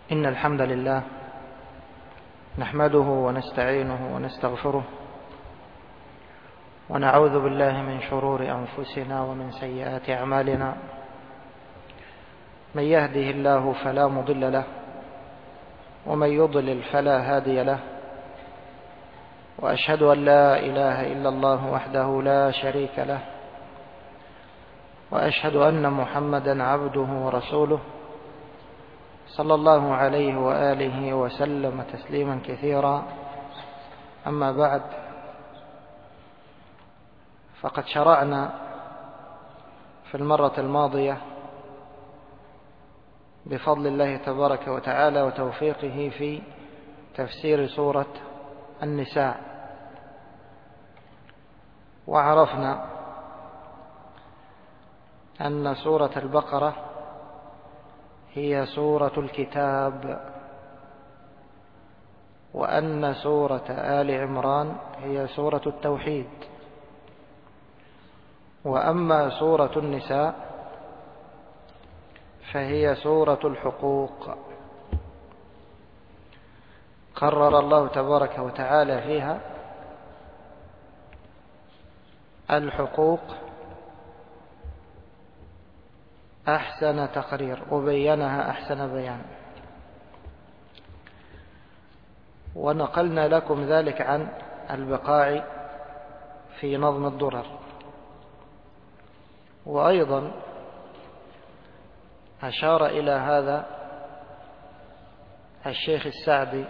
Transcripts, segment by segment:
إن الحمد لله نحمده ونستعينه ونستغفره ونعوذ بالله من شرور أنفسنا ومن سيئات أعمالنا. من يهده الله فلا مضل له ومن يضلل فلا هادي له، وأشهد أن لا إله إلا الله وحده لا شريك له، وأشهد أن محمدا عبده ورسوله صلى الله عليه وآله وسلم تسليما كثيرا. أما بعد، فقد شرعنا في المرة الماضية بفضل الله تبارك وتعالى وتوفيقه في تفسير سورة النساء، وعرفنا أن سورة البقرة هي سورة الكتاب، وأن سورة آل عمران هي سورة التوحيد، وأما سورة النساء فهي سورة الحقوق. قرر الله تبارك وتعالى فيها الحقوق أحسن تقرير، وبينها أحسن بيان، ونقلنا لكم ذلك عن البقاع في نظم الدرر. وأيضا أشار إلى هذا الشيخ السعدي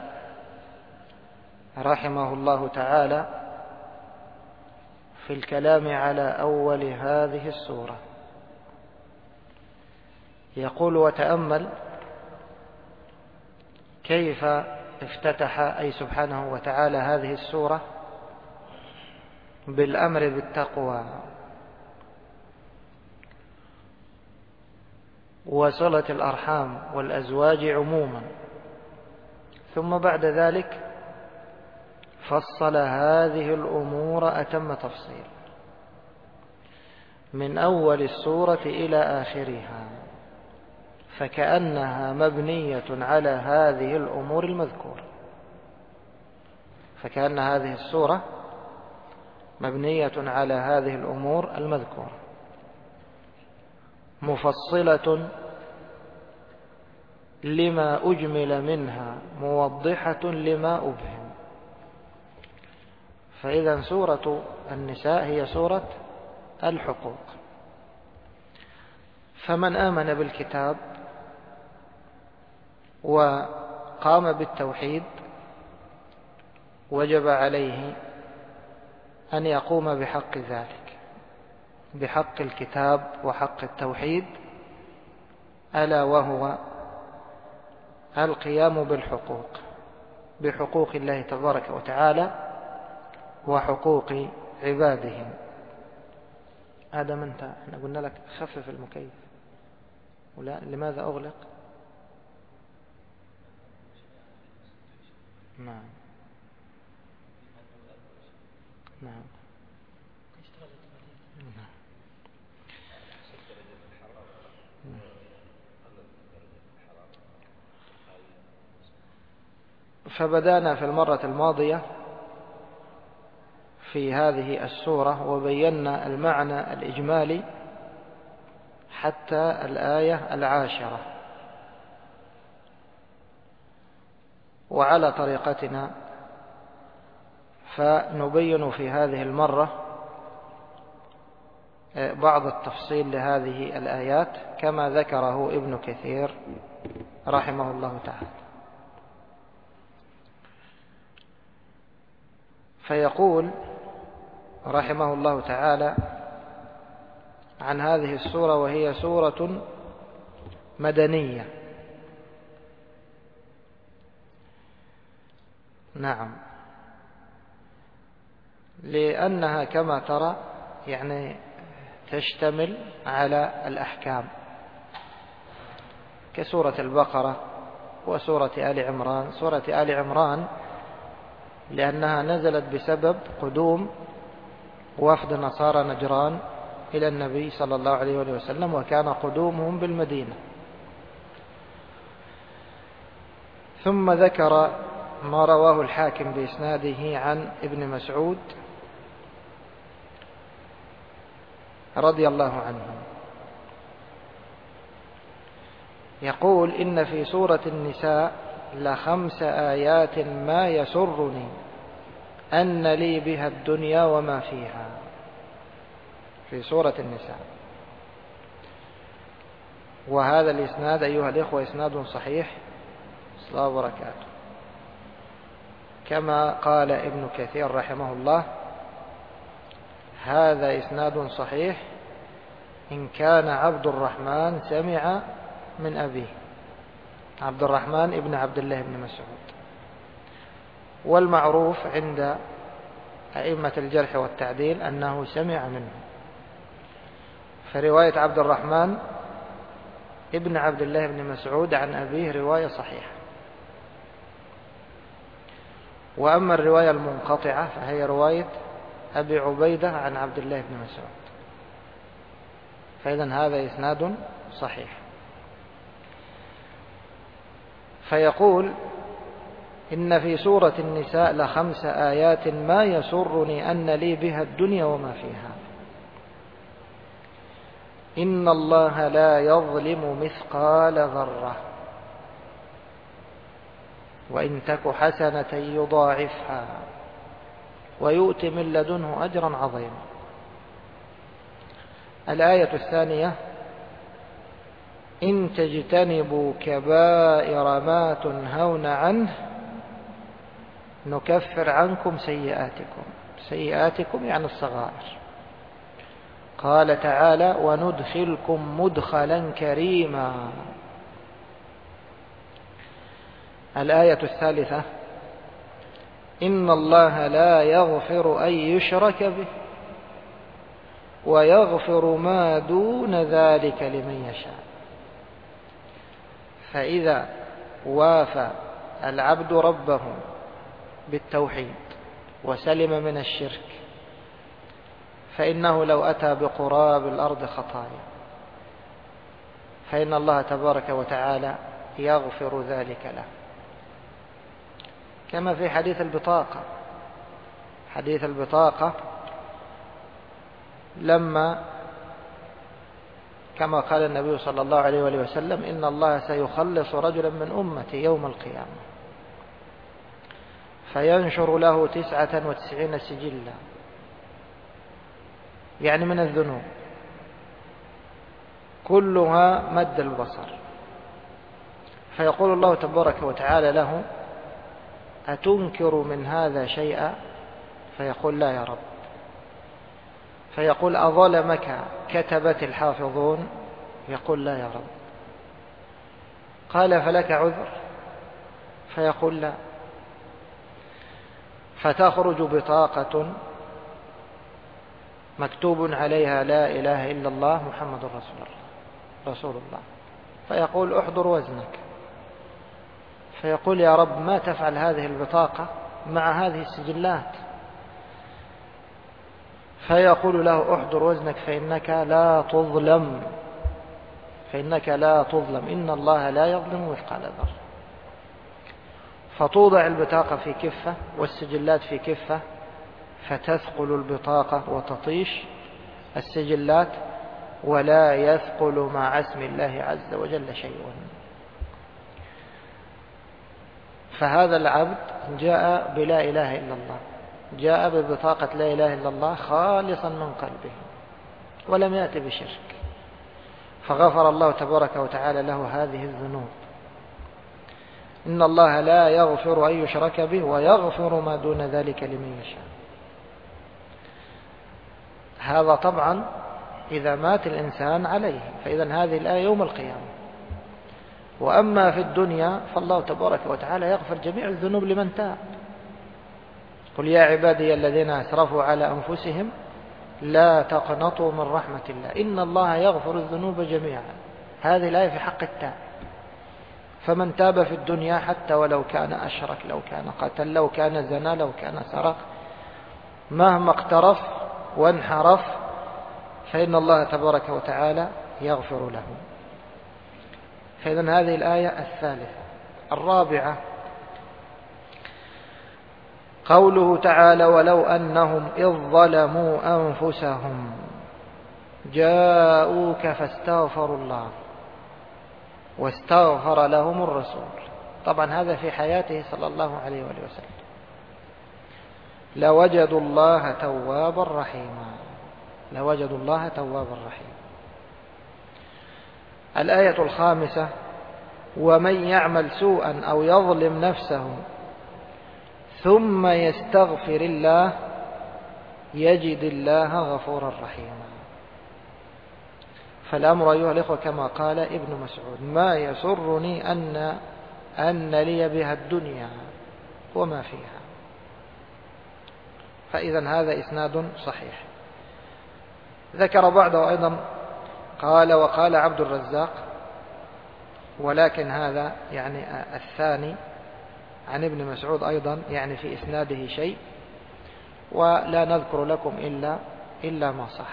رحمه الله تعالى في الكلام على أول هذه السورة. يقول: وتأمل كيف افتتح أي سبحانه وتعالى هذه السورة بالأمر بالتقوى وصلة الأرحام والأزواج عموما، ثم بعد ذلك فصل هذه الأمور أتم تفصيل من أول السورة إلى آخرها، فكأنها مبنية على هذه الأمور المذكورة. فكأن هذه السورة مبنية على هذه الأمور المذكورة، مفصلة لما أجمل منها، موضحة لما أبهم. فإذا سورة النساء هي سورة الحقوق. فمن آمن بالكتاب وقام بالتوحيد وجب عليه أن يقوم بحق ذلك، بحق الكتاب وحق التوحيد، ألا وهو القيام بالحقوق، بحقوق الله تبارك وتعالى وحقوق عبادهم. هذا من انت احنا قلنا لك خفف المكيف، ولا لماذا أغلق؟ نعم نعم. فبدأنا في المرة الماضية في هذه السورة وبينا المعنى الإجمالي حتى الآية 10، وعلى طريقتنا فنبين في هذه المرة بعض التفصيل لهذه الآيات كما ذكره ابن كثير رحمه الله تعالى. فيقول رحمه الله تعالى عن هذه السورة: وهي سورة مدنية. نعم، لأنها كما ترى يعني تشتمل على الأحكام كسورة البقرة وسورة آل عمران. سورة آل عمران لأنها نزلت بسبب قدوم وفد نصارى نجران إلى النبي صلى الله عليه وسلم، وكان قدومهم بالمدينة، ثم ذكر ما رواه الحاكم بإسناده عن ابن مسعود رضي الله عنه يقول: إن في سورة النساء ل5 آيات ما يسرني أن لي بها الدنيا وما فيها. في سورة النساء. وهذا الإسناد أيها الإخوة إسناد صحيح، صلى الله وبركاته، كما قال ابن كثير رحمه الله: هذا إسناد صحيح إن كان عبد الرحمن سمع من أبيه، عبد الرحمن ابن عبد الله بن مسعود. والمعروف عند أئمة الجرح والتعديل أنه سمع منه، فرواية عبد الرحمن ابن عبد الله بن مسعود عن أبيه رواية صحيحة. وأما الرواية المنقطعة فهي رواية أبي عبيدة عن عبد الله بن مسعود، فإذن هذا إسناد صحيح. فيقول: إن في سورة النساء ل5 آيات ما يسرني أن لي بها الدنيا وما فيها. إن الله لا يظلم مثقال ذرة وإن تك حسنة يضاعفها ويؤت من لدنه أجرا عظيما. الآية الثانية: إن تجتنبوا كبائر ما تنهون عنه نكفر عنكم سيئاتكم. سيئاتكم يعني الصغائر. قال تعالى: وندخلكم مدخلا كريما. الآية الثالثة: إن الله لا يغفر أن يشرك به ويغفر ما دون ذلك لمن يشاء. فإذا وافى العبد ربه بالتوحيد وسلم من الشرك فإنه لو أتى بقراب الأرض خطايا فإن الله تبارك وتعالى يغفر ذلك له، كما في حديث البطاقة. حديث البطاقة لما كما قال النبي صلى الله عليه وآله وسلم: إن الله سيخلص رجلا من أمتي يوم القيامة فينشر له 99 سجلا، يعني من الذنوب، كلها مد البصر، فيقول الله تبارك وتعالى له: أتنكر من هذا شيئا؟ فيقول: لا يا رب. فيقول: أظلمك كتبت الحافظون؟ يقول: لا يا رب. قال: فلك عذر؟ فيقول: لا. فتخرج بطاقة مكتوب عليها: لا إله إلا الله محمد رسول الله. فيقول: احضر وزنك. فيقول: يا رب ما تفعل هذه البطاقة مع هذه السجلات؟ فيقول له: احضر وزنك فإنك لا تظلم، فإنك لا تظلم، إن الله لا يظلم مثقال ذرة. فتوضع البطاقة في كفة والسجلات في كفة، فتثقل البطاقة وتطيش السجلات، ولا يثقل مع اسم الله عز وجل شيء. فهذا العبد جاء بلا إله إلا الله، جاء ببطاقة لا إله إلا الله خالصا من قلبه ولم يأتي بشرك، فغفر الله تبارك وتعالى له هذه الذنوب. إن الله لا يغفر أن يشرك به ويغفر ما دون ذلك لمن يشاء. هذا طبعا إذا مات الإنسان عليه، فإذا هذه الآية يوم القيامة. وأما في الدنيا فالله تبارك وتعالى يغفر جميع الذنوب لمن تاب. قل يا عبادي الذين أسرفوا على أنفسهم لا تقنطوا من رحمة الله إن الله يغفر الذنوب جميعا. هذه الآية في حق التاب. فمن تاب في الدنيا حتى ولو كان أشرك، لو كان قتل، لو كان زنا، لو كان سرق، مهما اقترف وانحرف، فإن الله تبارك وتعالى يغفر له. فإذن هذه الآية الثالثة. الرابعة قوله تعالى ولو أنهم إذ ظلموا أنفسهم جاءوك فاستغفروا الله واستغفر لهم الرسول. طبعا هذا في حياته صلى الله عليه وآله وسلم. لوجدوا الله توابا رحيما، لوجدوا الله توابا رحيما. الآية الخامسة ومن يعمل سوءا أو يظلم نفسه ثم يستغفر الله يجد الله غفورا رحيما. فالأمر أيها الإخوة كما قال ابن مسعود ما يسرني أن لي بها الدنيا وما فيها. فإذا هذا إسناد صحيح. ذكر بعده أيضا قال وقال عبد الرزاق، ولكن هذا يعني الثاني عن ابن مسعود أيضا يعني في إسناده شيء، ولا نذكر لكم إلا ما صح.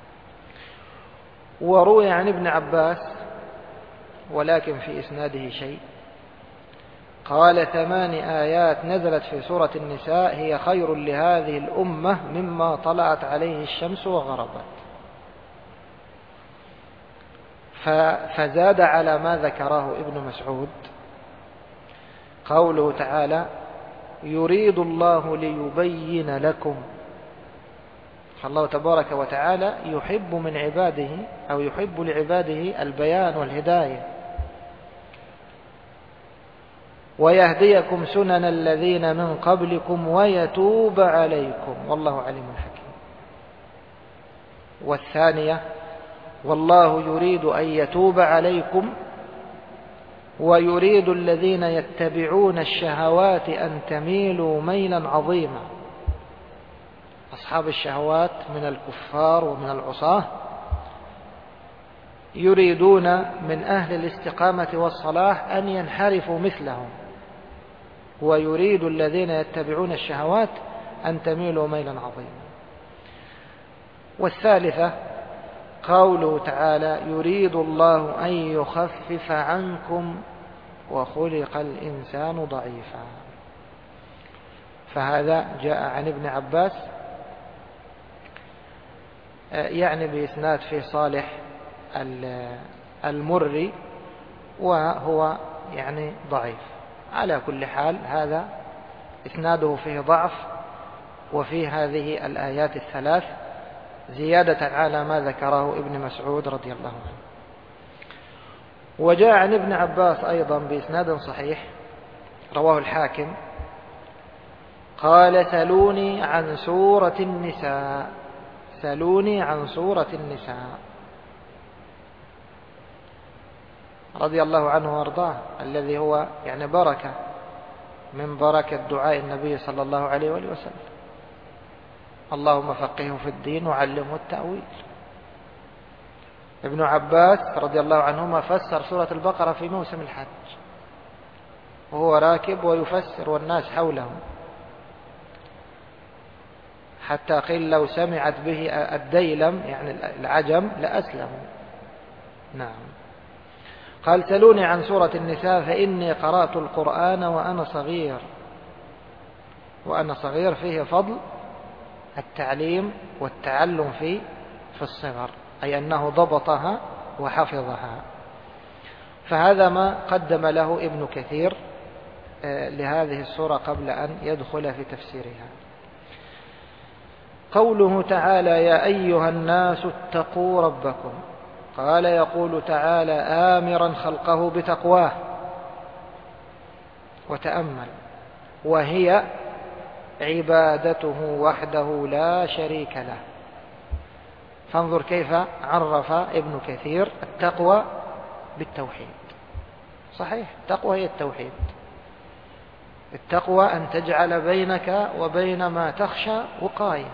وروي عن ابن عباس ولكن في إسناده شيء، قال 8 آيات نزلت في سورة النساء هي خير لهذه الأمة مما طلعت عليه الشمس وغربت. فزاد على ما ذكره ابن مسعود قوله تعالى يريد الله ليبين لكم. فالله تبارك وتعالى يحب من عباده أو يحب لعباده البيان والهداية، ويهديكم سنن الذين من قبلكم ويتوب عليكم والله عليم حكيم. والثانية والله يريد أن يتوب عليكم ويريد الذين يتبعون الشهوات أن تميلوا ميلا عظيما. أصحاب الشهوات من الكفار ومن العصاة يريدون من أهل الاستقامة والصلاح أن ينحرفوا مثلهم، ويريد الذين يتبعون الشهوات أن تميلوا ميلا عظيما. والثالثة قوله تعالى يريد الله أن يخفف عنكم وخلق الإنسان ضعيفا. فهذا جاء عن ابن عباس يعني بإسناد في صالح المري، وهو يعني ضعيف. على كل حال هذا إسناده فيه ضعف، وفي هذه الآيات الثلاث زيادة على ما ذكره ابن مسعود رضي الله عنه. وجاء عن ابن عباس أيضا بإسناد صحيح رواه الحاكم قال سلوني عن سورة النساء، سلوني عن سورة النساء، رضي الله عنه وارضاه، الذي هو يعني بركة من بركة دعاء النبي صلى الله عليه وآله وسلم اللهم فقهه في الدين وعلمه التأويل. ابن عباس رضي الله عنهما فسر سورة البقرة في موسم الحج وهو راكب ويفسر والناس حوله، حتى قيل لو سمعت به الديلم يعني العجم لأسلموا. نعم. قال سلوني عن سورة النساء فإني قرأت القرآن وأنا صغير. وأنا صغير فيه فضل التعليم والتعلم في الصغر، أي أنه ضبطها وحفظها. فهذا ما قدم له ابن كثير لهذه السورة قبل أن يدخل في تفسيرها. قوله تعالى يا أيها الناس اتقوا ربكم، قال يقول تعالى آمرا خلقه بتقواه، وتأمل، وهي عبادته وحده لا شريك له. فانظر كيف عرف ابن كثير التقوى بالتوحيد. صحيح، التقوى هي التوحيد. التقوى أن تجعل بينك وبين ما تخشى وقاية،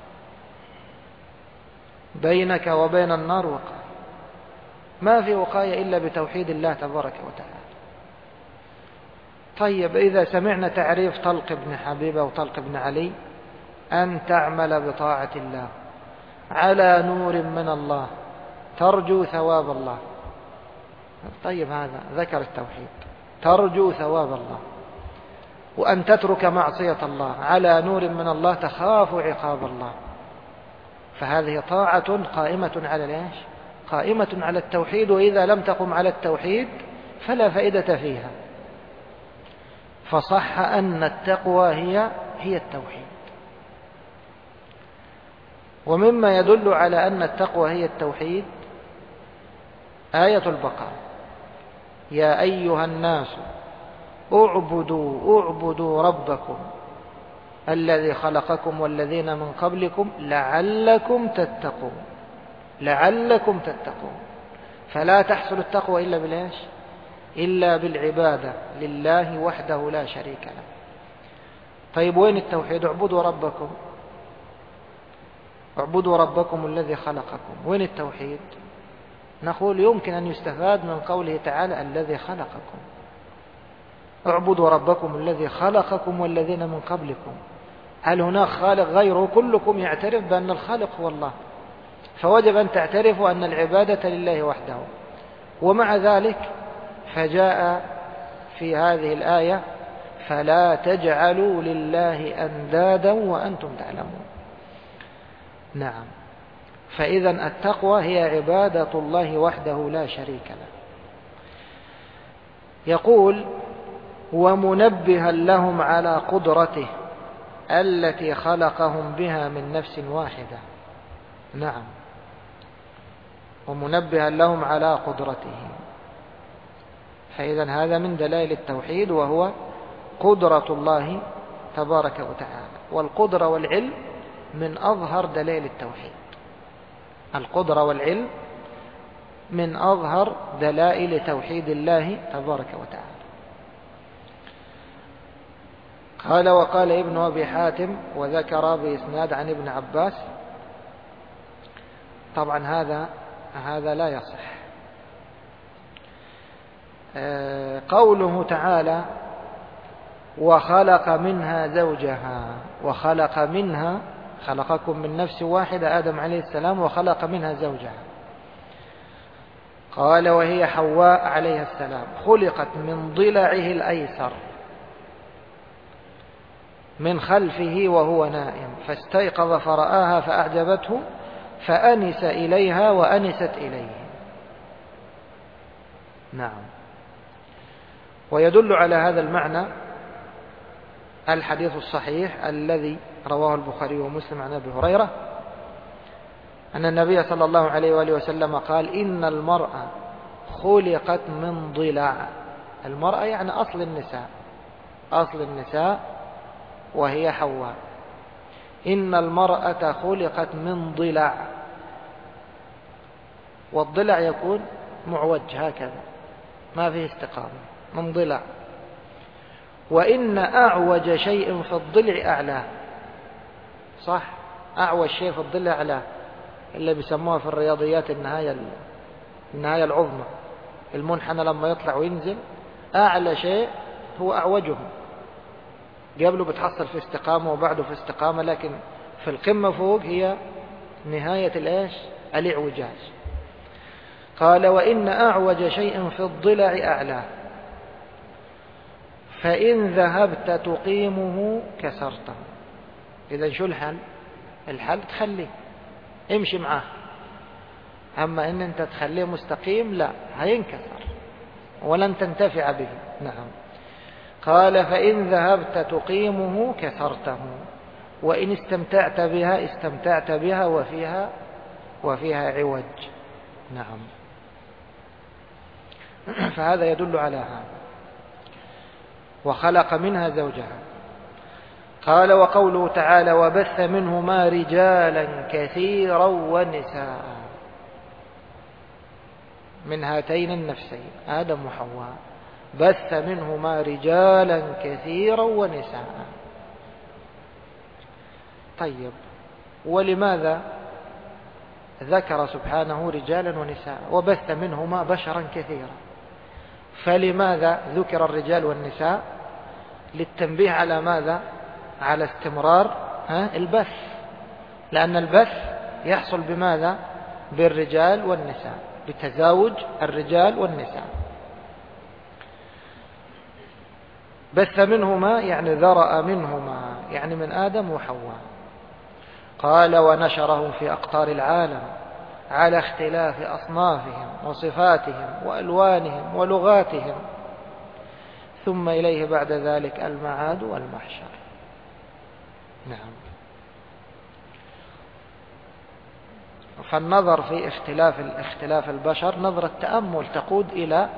بينك وبين النار وقاية. ما في وقاية إلا بتوحيد الله تبارك وتعالى. طيب إذا سمعنا تعريف طلق بن حبيبة وطلق بن علي أن تعمل بطاعة الله على نور من الله ترجو ثواب الله. طيب هذا ذكر التوحيد. ترجو ثواب الله، وأن تترك معصية الله على نور من الله تخاف عقاب الله. فهذه طاعة قائمة على الإيش؟ قائمة على التوحيد، وإذا لم تقم على التوحيد فلا فائدة فيها. فصح أن التقوى هي التوحيد. ومما يدل على أن التقوى هي التوحيد آية البقرة: يا أيها الناس اعبدوا ربكم الذي خلقكم والذين من قبلكم لعلكم تتقون. فلا تحصل التقوى إلا بالإيش؟ إلا بالعبادة لله وحده لا شريك له. طيب وين التوحيد؟ اعبدوا ربكم الذي خلقكم. وين التوحيد؟ نقول يمكن أن يستفاد من قوله تعالى الذي خلقكم. اعبدوا ربكم الذي خلقكم والذين من قبلكم. هل هناك خالق غيره؟ كلكم يعترف بأن الخالق هو الله، فوجب أن تعترفوا أن العبادة لله وحده. ومع ذلك فجاء في هذه الآية: فلا تجعلوا لله أندادا وأنتم تعلمون. نعم، فإذا التقوى هي عبادة الله وحده لا شريك له. يقول: ومنبها لهم على قدرته التي خلقهم بها من نفس واحدة. نعم، ومنبها لهم على قدرته. فإذا هذا من دلائل التوحيد، وهو قدرة الله تبارك وتعالى. والقدرة والعلم من أظهر دلائل التوحيد. القدرة والعلم من أظهر دلائل توحيد الله تبارك وتعالى. قال: وقال ابن أبي حاتم وذكر بإسناد عن ابن عباس. طبعا هذا لا يصح. قوله تعالى: وخلق منها زوجها. وخلق منها، خلقكم من نفس واحدة آدم عليه السلام، وخلق منها زوجها. قال: وهي حواء عليه السلام، خلقت من ضلعه الأيسر من خلفه وهو نائم، فاستيقظ فرآها فأعجبته فأنس إليها وأنست إليه. نعم. ويدل على هذا المعنى الحديث الصحيح الذي رواه البخاري ومسلم عن أبي هريرة أن النبي صلى الله عليه وآله وسلم قال: إن المرأة خلقت من ضلع. المرأة يعني أصل النساء وهي حواء. إن المرأة خلقت من ضلع، والضلع يكون معوج هكذا ما فيه استقامة، من ضلع. وإن أعوج شيء في الضلع أعلاه. صح، أعوج شيء في الضلع أعلاه، اللي بيسموها في الرياضيات النهاية العظمى. المنحنى لما يطلع وينزل أعلى شيء هو أعوجه. قبله بتحصل في استقامة وبعده في استقامة، لكن في القمة فوق هي نهاية الإعوجاج. قال: وإن أعوج شيء في الضلع أعلاه، فإن ذهبت تقيمه كسرته. إذا شو الحل تخليه، امشي معاه. أما إن أنت تخليه مستقيم لا، هينكسر ولن تنتفع به. نعم. قال: فإن ذهبت تقيمه كسرته، وإن استمتعت بها وفيها عوج. نعم. فهذا يدل على هذا. وخلق منها زوجها. قال: وقوله تعالى: وبث منهما رجالا كثيرا ونساء. من هاتين النفسين آدم وحواء بث منهما رجالا كثيرا ونساء. طيب، ولماذا ذكر سبحانه رجالا ونساء وبث منهما بشرا كثيرا؟ فلماذا ذكر الرجال والنساء؟ للتنبيه على ماذا؟ على استمرار البث، لأن البث يحصل بماذا؟ بالرجال والنساء، بتزاوج الرجال والنساء. بث منهما يعني ذرأ منهما، يعني من آدم وحواء. قال ونشرهم في أقطار العالم على اختلاف أصنافهم وصفاتهم وألوانهم ولغاتهم، ثم إليه بعد ذلك المعاد والمحشر. نعم. فالنظر في اختلاف البشر نظرة تأمل تقود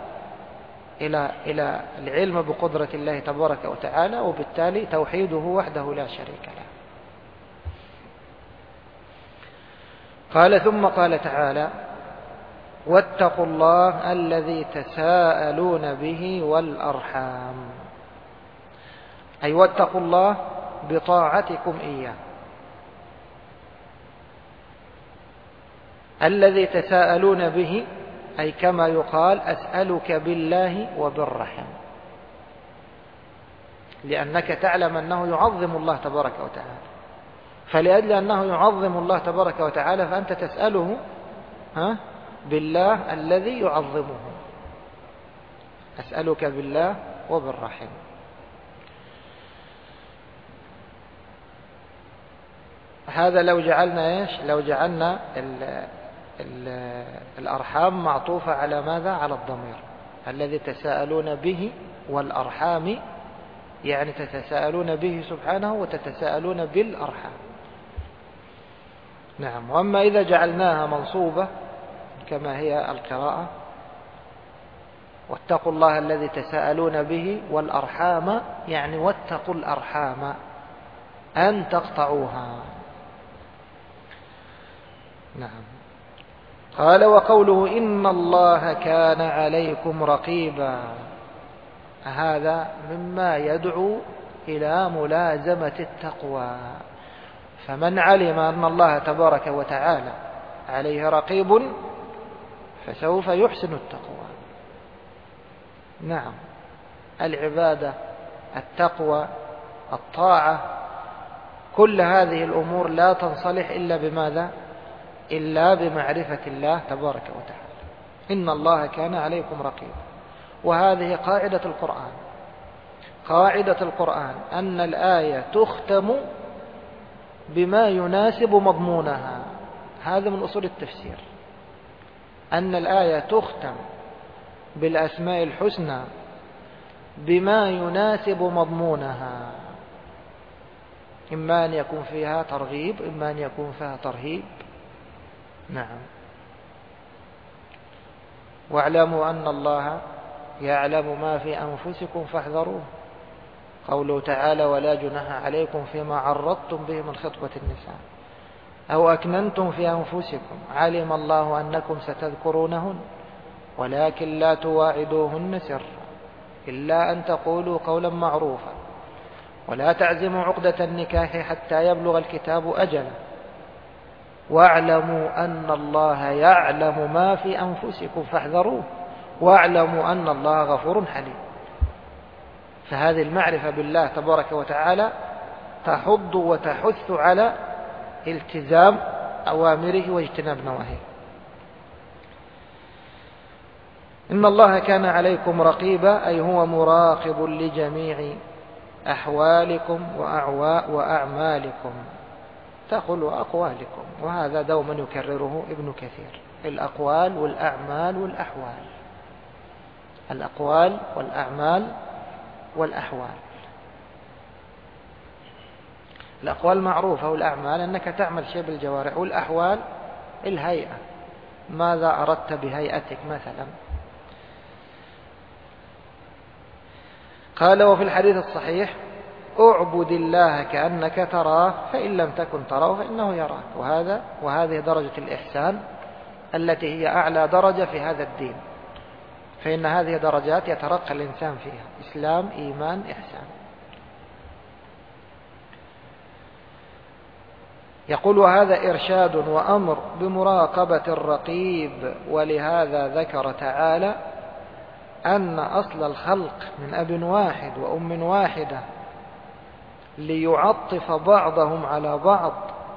إلى العلم بقدرة الله تبارك وتعالى، وبالتالي توحيده وحده لا شريك له. قال ثم قال تعالى واتقوا الله الذي تساءلون به والأرحام، أي واتقوا الله بطاعتكم إياه، الذي تساءلون به أي كما يقال أسألك بالله وبالرحم، لأنك تعلم أنه يعظم الله تبارك وتعالى، فلأجل أنه يعظم الله تبارك وتعالى فأنت تسأله بالله الذي يعظمه. أسألك بالله وبالرحم. هذا لو جعلنا لو جعلنا الأرحام معطوفة على ماذا؟ على الضمير الذي تساءلون به والأرحام، يعني تتساءلون به سبحانه وتتساءلون بالأرحام. نعم. وأما إذا جعلناها منصوبة كما هي القراءة واتقوا الله الذي تساءلون به والأرحام، يعني واتقوا الأرحام أن تقطعوها. نعم. قال وقوله إن الله كان عليكم رقيبا، هذا مما يدعو إلى ملازمة التقوى. فمن علم أن الله تبارك وتعالى عليه رقيب فسوف يحسن التقوى. نعم. العبادة، التقوى، الطاعة، كل هذه الأمور لا تنصلح إلا بماذا؟ إلا بمعرفة الله تبارك وتعالى. إن الله كان عليكم رقيبا. وهذه قاعدة القرآن. قاعدة القرآن أن الآية تختم بما يناسب مضمونها. هذا من أصول التفسير، أن الآية تختم بالأسماء الحسنى بما يناسب مضمونها، إما أن يكون فيها ترغيب، إما أن يكون فيها ترهيب. نعم. واعلموا أن الله يعلم ما في أنفسكم فاحذروه. قوله تعالى ولا جناح عليكم فيما عرضتم به من خطبة النساء أو أكننتم في أنفسكم علم الله أنكم ستذكرونهن ولكن لا تواعدوهن سرا إلا أن تقولوا قولا معروفا ولا تعزموا عقدة النكاح حتى يبلغ الكتاب أجله واعلموا أن الله يعلم ما في أنفسكم فاحذروه واعلموا أن الله غفور حليم. فهذه المعرفة بالله تبارك وتعالى تحض وتحث على التزام أوامره واجتناب نواهيه. إن الله كان عليكم رقيبا أي هو مراقب لجميع أحوالكم وأعمالكم، تقول وأقوالكم، وهذا دوما يكرره ابن كثير، الأقوال والأعمال والأحوال، الأقوال والأعمال والأحوال. الأقوال معروفة والأعمال أنك تعمل شيء بالجوارح، والأحوال الهيئة، ماذا أردت بهيئتك مثلا. قال وفي الحديث الصحيح اعبد الله كأنك تراه فإن لم تكن تراه فإنه يراك. وهذه درجة الإحسان التي هي أعلى درجة في هذا الدين، فإن هذه درجات يترقى الإنسان فيها: إسلام، إيمان، إحسان. يقول وهذا إرشاد وأمر بمراقبة الرقيب. ولهذا ذكر تعالى أن أصل الخلق من أب واحد وأم واحدة ليعطف بعضهم على بعض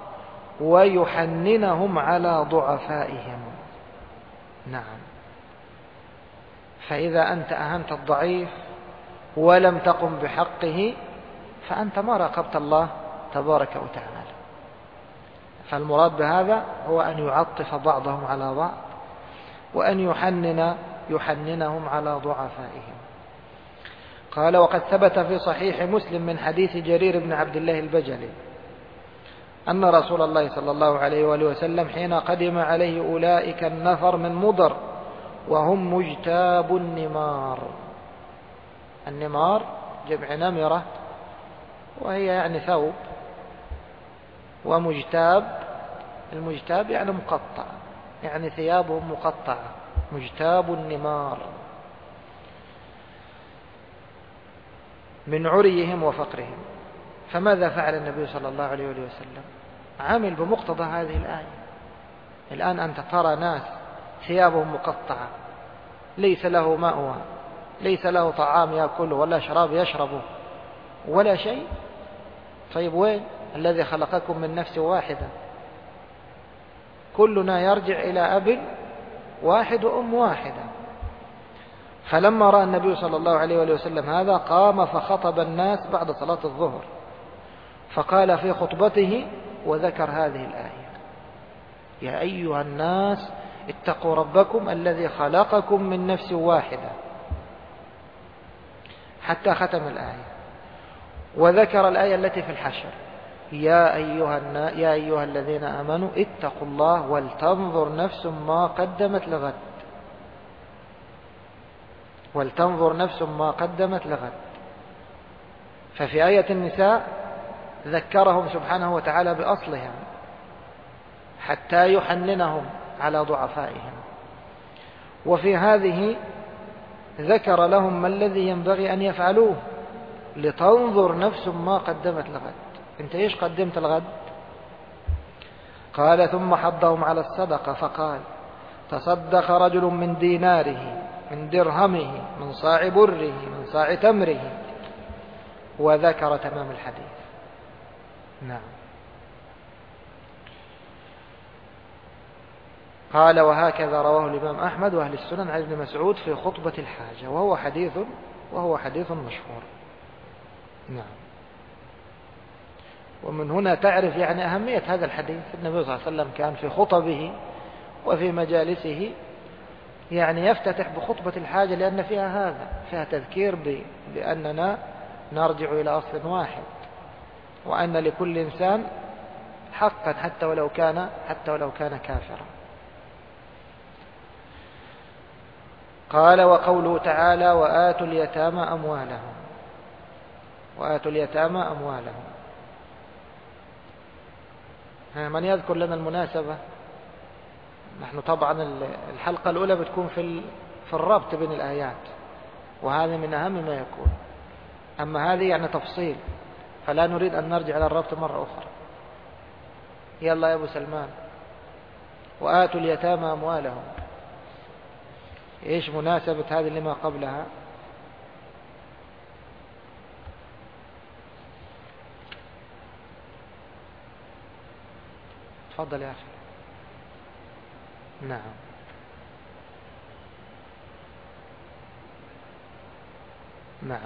ويحننهم على ضعفائهم. نعم. فإذا أنت أهنت الضعيف ولم تقم بحقه فأنت ما راقبت الله تبارك وتعالى. فالمراد بهذا هو أن يعطف بعضهم على بعض، وأن يحننهم على ضعفائهم. قال: وقد ثبت في صحيح مسلم من حديث جرير بن عبد الله البجلي أن رسول الله صلى الله عليه وآله وسلم حين قدم عليه أولئك النفر من مضر وهم مجتاب النمار. النمار جمع نمرة، وهي يعني ثوب، ومجتاب، المجتاب يعني مقطع، يعني ثيابهم مقطعة، مجتاب النمار من عريهم وفقرهم. فماذا فعل النبي صلى الله عليه وسلم؟ عمل بمقتضى هذه الآية. الآن أنت ترى ناس ثيابهم مقطعة، ليس له مأوى، ليس له طعام يأكله ولا شراب يشربه ولا شيء. طيب وين الذي خلقكم من نفس واحدة؟ كلنا يرجع إلى أب واحد وأم واحدة. فلما رأى النبي صلى الله عليه وسلم هذا قام فخطب الناس بعد صلاة الظهر، فقال في خطبته وذكر هذه الآية: يا أيها الناس اتقوا ربكم الذي خلقكم من نفس واحدة، حتى ختم الآية. وذكر الآية التي في الحشر: يا أيها الذين آمنوا اتقوا الله ولتنظر نفس ما قدمت لغد، ولتنظر نفس ما قدمت لغد. ففي آية النساء ذكرهم سبحانه وتعالى بأصلها حتى يحننهم على ضعفائهم، وفي هذه ذكر لهم ما الذي ينبغي أن يفعلوه لتنظر نفس ما قدمت لغد. انت ايش قدمت الغد؟ قال: ثم حضهم على الصدقة فقال: تصدق رجل من ديناره، من درهمه، من صاع بره، من صاع تمره، وذكر تمام الحديث. نعم. قال: وهكذا رواه الإمام أحمد وأهل السنن عن ابن مسعود في خطبة الحاجة، وهو حديث مشهور. نعم. ومن هنا تعرف يعني أهمية هذا الحديث. النبي صلى الله عليه وسلم كان في خطبه وفي مجالسه يعني يفتتح بخطبة الحاجة، لأن فيها تذكير بأننا نرجع إلى أصل واحد، وأن لكل إنسان حقا حتى ولو كان كافرا. قال: وقوله تعالى: وآتوا اليتامى أموالهم. وآتوا اليتامى أموالهم. من يذكر لنا المناسبة؟ نحن طبعا الحلقة الأولى بتكون في الربط بين الآيات، وهذا من أهم ما يكون. أما هذه يعني تفصيل، فلا نريد أن نرجع إلى الربط مرة أخرى. يلا يا أبو سلمان. وآتوا اليتامى أموالهم، إيش مناسبة هذه لما قبلها؟ تفضل يا أخي. نعم. نعم.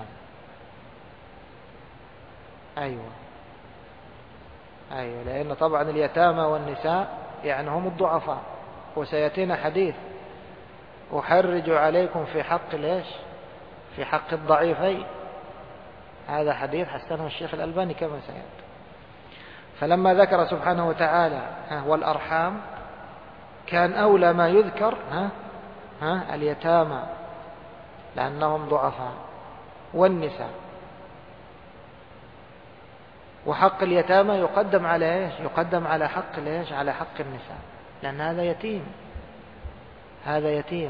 أيوة، لأن طبعا اليتامى والنساء يعني هم الضعفاء، وسيأتينا حديث: أحرج عليكم في حق ليش؟ في حق الضعيفين. هذا حديث حسنه الشيخ الألباني كما سيأتي. فلما ذكر سبحانه وتعالى والأرحام، كان أولى ما يذكر اليتامى لأنهم ضعفاء، والنساء. وحق اليتامى يقدم على ايش؟ يقدم على حق ليش؟ على حق النساء، لأن هذا يتيم.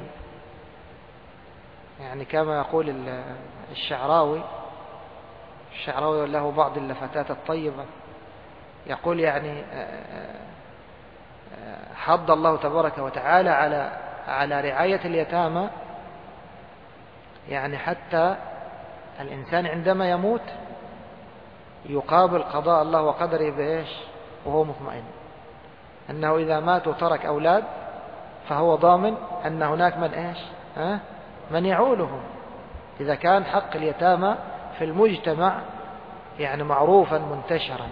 يعني كما يقول الشعراوي له بعض اللفتات الطيبة، يقول يعني حض الله تبارك وتعالى على رعاية اليتامى، يعني حتى الإنسان عندما يموت يقابل قضاء الله وقدره بإيش؟ وهو مطمئن أنه إذا مات وترك أولاد فهو ضامن أن هناك من إيش؟ من يعولهم. إذا كان حق اليتامى في المجتمع يعني معروفا منتشرا.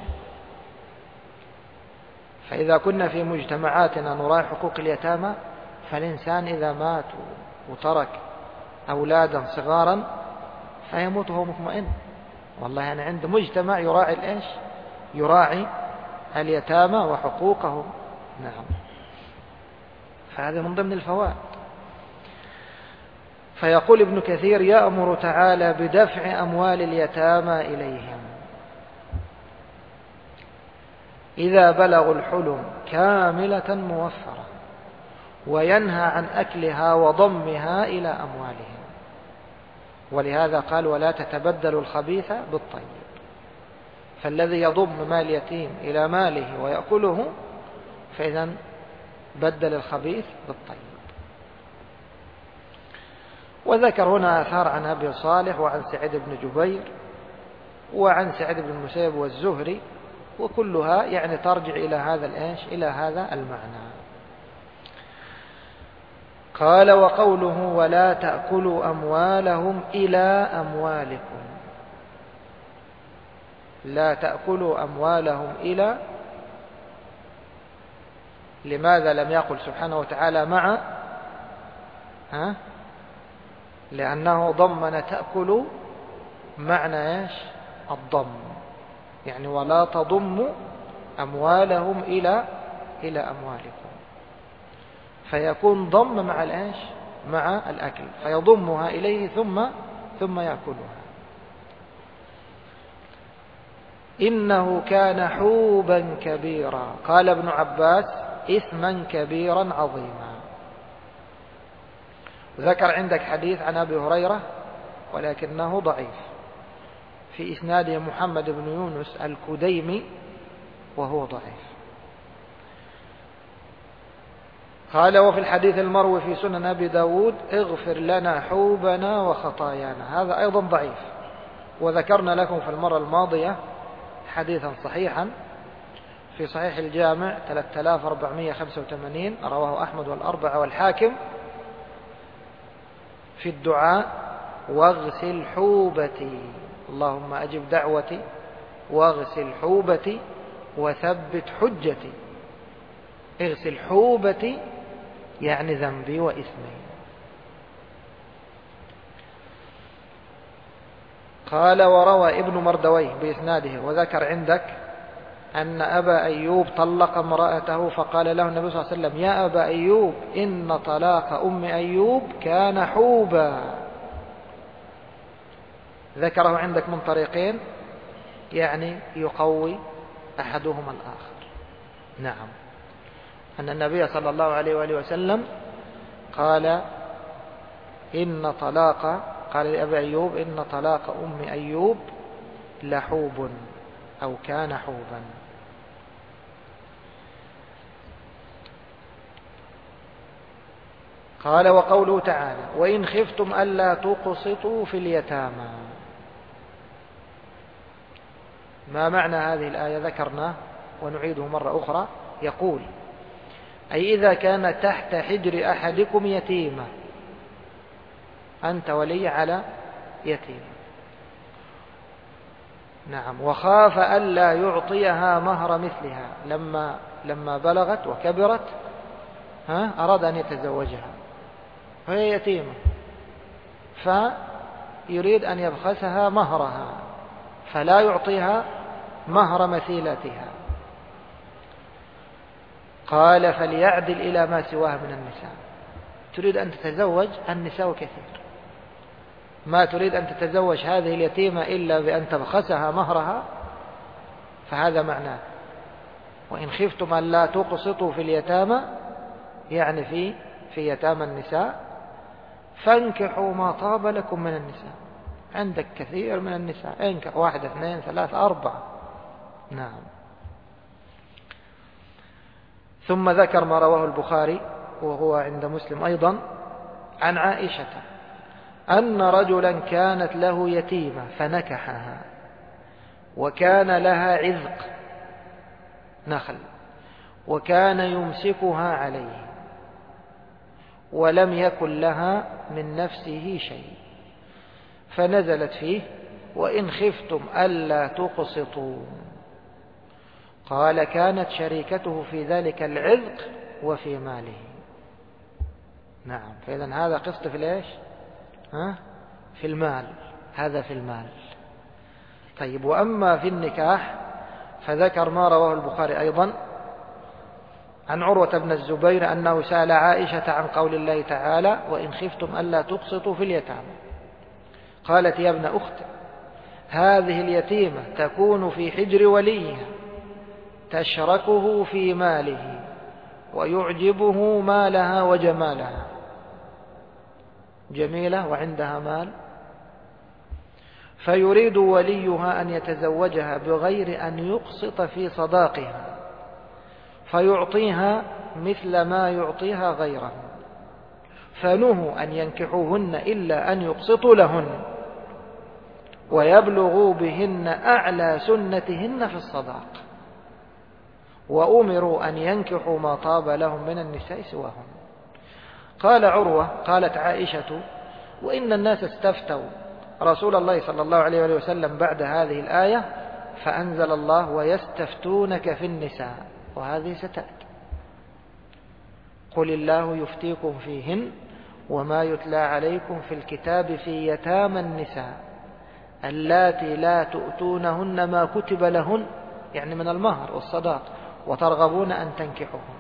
فإذا كنا في مجتمعاتنا نراعي حقوق اليتامى، فالإنسان إذا مات وترك أولادا صغارا فيموت وهو مطمئن، والله أنا عند مجتمع يراعي الإيش؟ يراعي اليتامى وحقوقهم. نعم، فهذا من ضمن الفوائد. فيقول ابن كثير: يأمر تعالى بدفع أموال اليتامى إليهم إذا بلغوا الحلم كاملة موفرة، وينهى عن أكلها وضمها إلى أموالهم. ولهذا قال: ولا تتبدلوا الخبيث بالطيب. فالذي يضم مال يتيم إلى ماله ويأكله فإذا بدل الخبيث بالطيب. وذكر هنا آثار عن أبي صالح وعن سعيد بن جبير وعن سعيد بن المسيب والزهري، وكلها يعني ترجع إلى هذا الإيش؟ إلى هذا المعنى. قال: وقوله: ولا تأكلوا أموالهم إلى أموالكم. لا تأكلوا أموالهم إلى، لماذا لم يقل سبحانه وتعالى مع؟ لأنه ضمن تأكلوا معنى إيش؟ الضم، يعني ولا تضموا أموالهم إلى أموالكم، فيكون ضم مع الإيش؟ مع الأكل، فيضمها إليه ثم يأكلها. إنه كان حوبا كبيرا. قال ابن عباس: إثما كبيرا عظيما. ذكر عندك حديث عن أبي هريرة ولكنه ضعيف، في إسناده محمد بن يونس الكديمي وهو ضعيف. قال: وفي الحديث المروي في سنن أبي داود: اغفر لنا حوبنا وخطايانا. هذا أيضا ضعيف. وذكرنا لكم في المرة الماضية حديثا صحيحا في صحيح الجامع 3485 رواه أحمد والأربعة والحاكم في الدعاء: واغسل حوبتي، اللهم أجب دعوتي، واغسل حوبتي وثبت حجتي. اغسل حوبتي يعني ذنبي وإثمي. قال: وروى ابن مردويه بإسناده وذكر عندك أن أبا أيوب طلق امرأته، فقال له النبي صلى الله عليه وسلم: يا أبا أيوب إن طلاق أم أيوب كان حوبا. ذكره عندك من طريقين، يعني يقوي أحدهما الآخر. نعم، أن النبي صلى الله عليه وآله وسلم قال قال لأبي أيوب: إن طلاق أم أيوب لحوب أو كان حوبا. قال: وقوله تعالى: وإن خفتم ألا تقسطوا في اليتامى. ما معنى هذه الآية؟ ذكرناه ونعيده مرة أخرى. يقول: أي إذا كان تحت حجر أحدكم يتيمة، أنت ولي على يتيم، نعم، وخاف ألا يعطيها مهر مثلها، لما بلغت وكبرت أراد أن يتزوجها وهي يتيمة، فيريد أن يبخسها مهرها فلا يعطيها مهر مثيلتها. قال: فليعدل إلى ما سواه من النساء. تريد أن تتزوج النساء كثير، ما تريد أن تتزوج هذه اليتيمة إلا بأن تبخسها مهرها، فهذا معناه. وإن خفتم أن لا تقسطوا في اليتامى يعني في يتامى النساء فانكحوا ما طاب لكم من النساء. عندك كثير من النساء، انكح 1 2 3 4. نعم. ثم ذكر ما رواه البخاري وهو عند مسلم أيضا عن عائشة أن رجلا كانت له يتيمة فنكحها، وكان لها عذق نخل، وكان يمسكها عليه، ولم يكن لها من نفسه شيء، فنزلت فيه وإن خفتم ألا تقسطوا. قال كانت شريكته في ذلك العذق وفي ماله. نعم، فإذن هذا قسط في الإيش؟ في المال، هذا في المال. طيب، وأما في النكاح فذكر ما رواه البخاري أيضا عن عروة بن الزبير أنه سأل عائشة عن قول الله تعالى وإن خفتم ألا تقسطوا في اليتامى، قالت يا ابن أخت هذه اليتيمة تكون في حجر وليها تشركه في ماله ويعجبه مالها وجمالها، جميلة وعندها مال، فيريد وليها أن يتزوجها بغير أن يقسط في صداقها فيعطيها مثل ما يعطيها غيره، فنهوا أن ينكحوهن إلا أن يقسطوا لهن ويبلغوا بهن أعلى سنتهن في الصداق، وأمروا أن ينكحوا ما طاب لهم من النساء سواهم. قال عروة قالت عائشة وإن الناس استفتوا رسول الله صلى الله عليه وسلم بعد هذه الآية فأنزل الله ويستفتونك في النساء، وهذه ستأتي، قل الله يفتيكم فيهن وما يتلى عليكم في الكتاب في يتامى النساء اللاتي لا تؤتونهن ما كتب لهن، يعني من المهر والصداق، وترغبون أن تنكحوهن.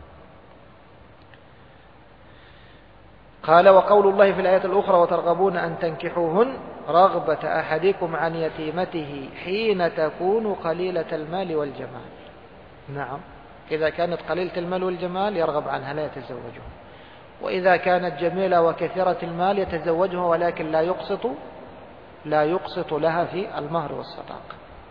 قال وقول الله في الآية الأخرى وترغبون أن تنكحوهن رغبة أحدكم عن يتيمته حين تكون قليلة المال والجمال. نعم، إذا كانت قليلة المال والجمال يرغب عنها لا يتزوجها، وإذا كانت جميلة وكثيرة المال يتزوجها ولكن لا يقسط لها في المهر والصداق.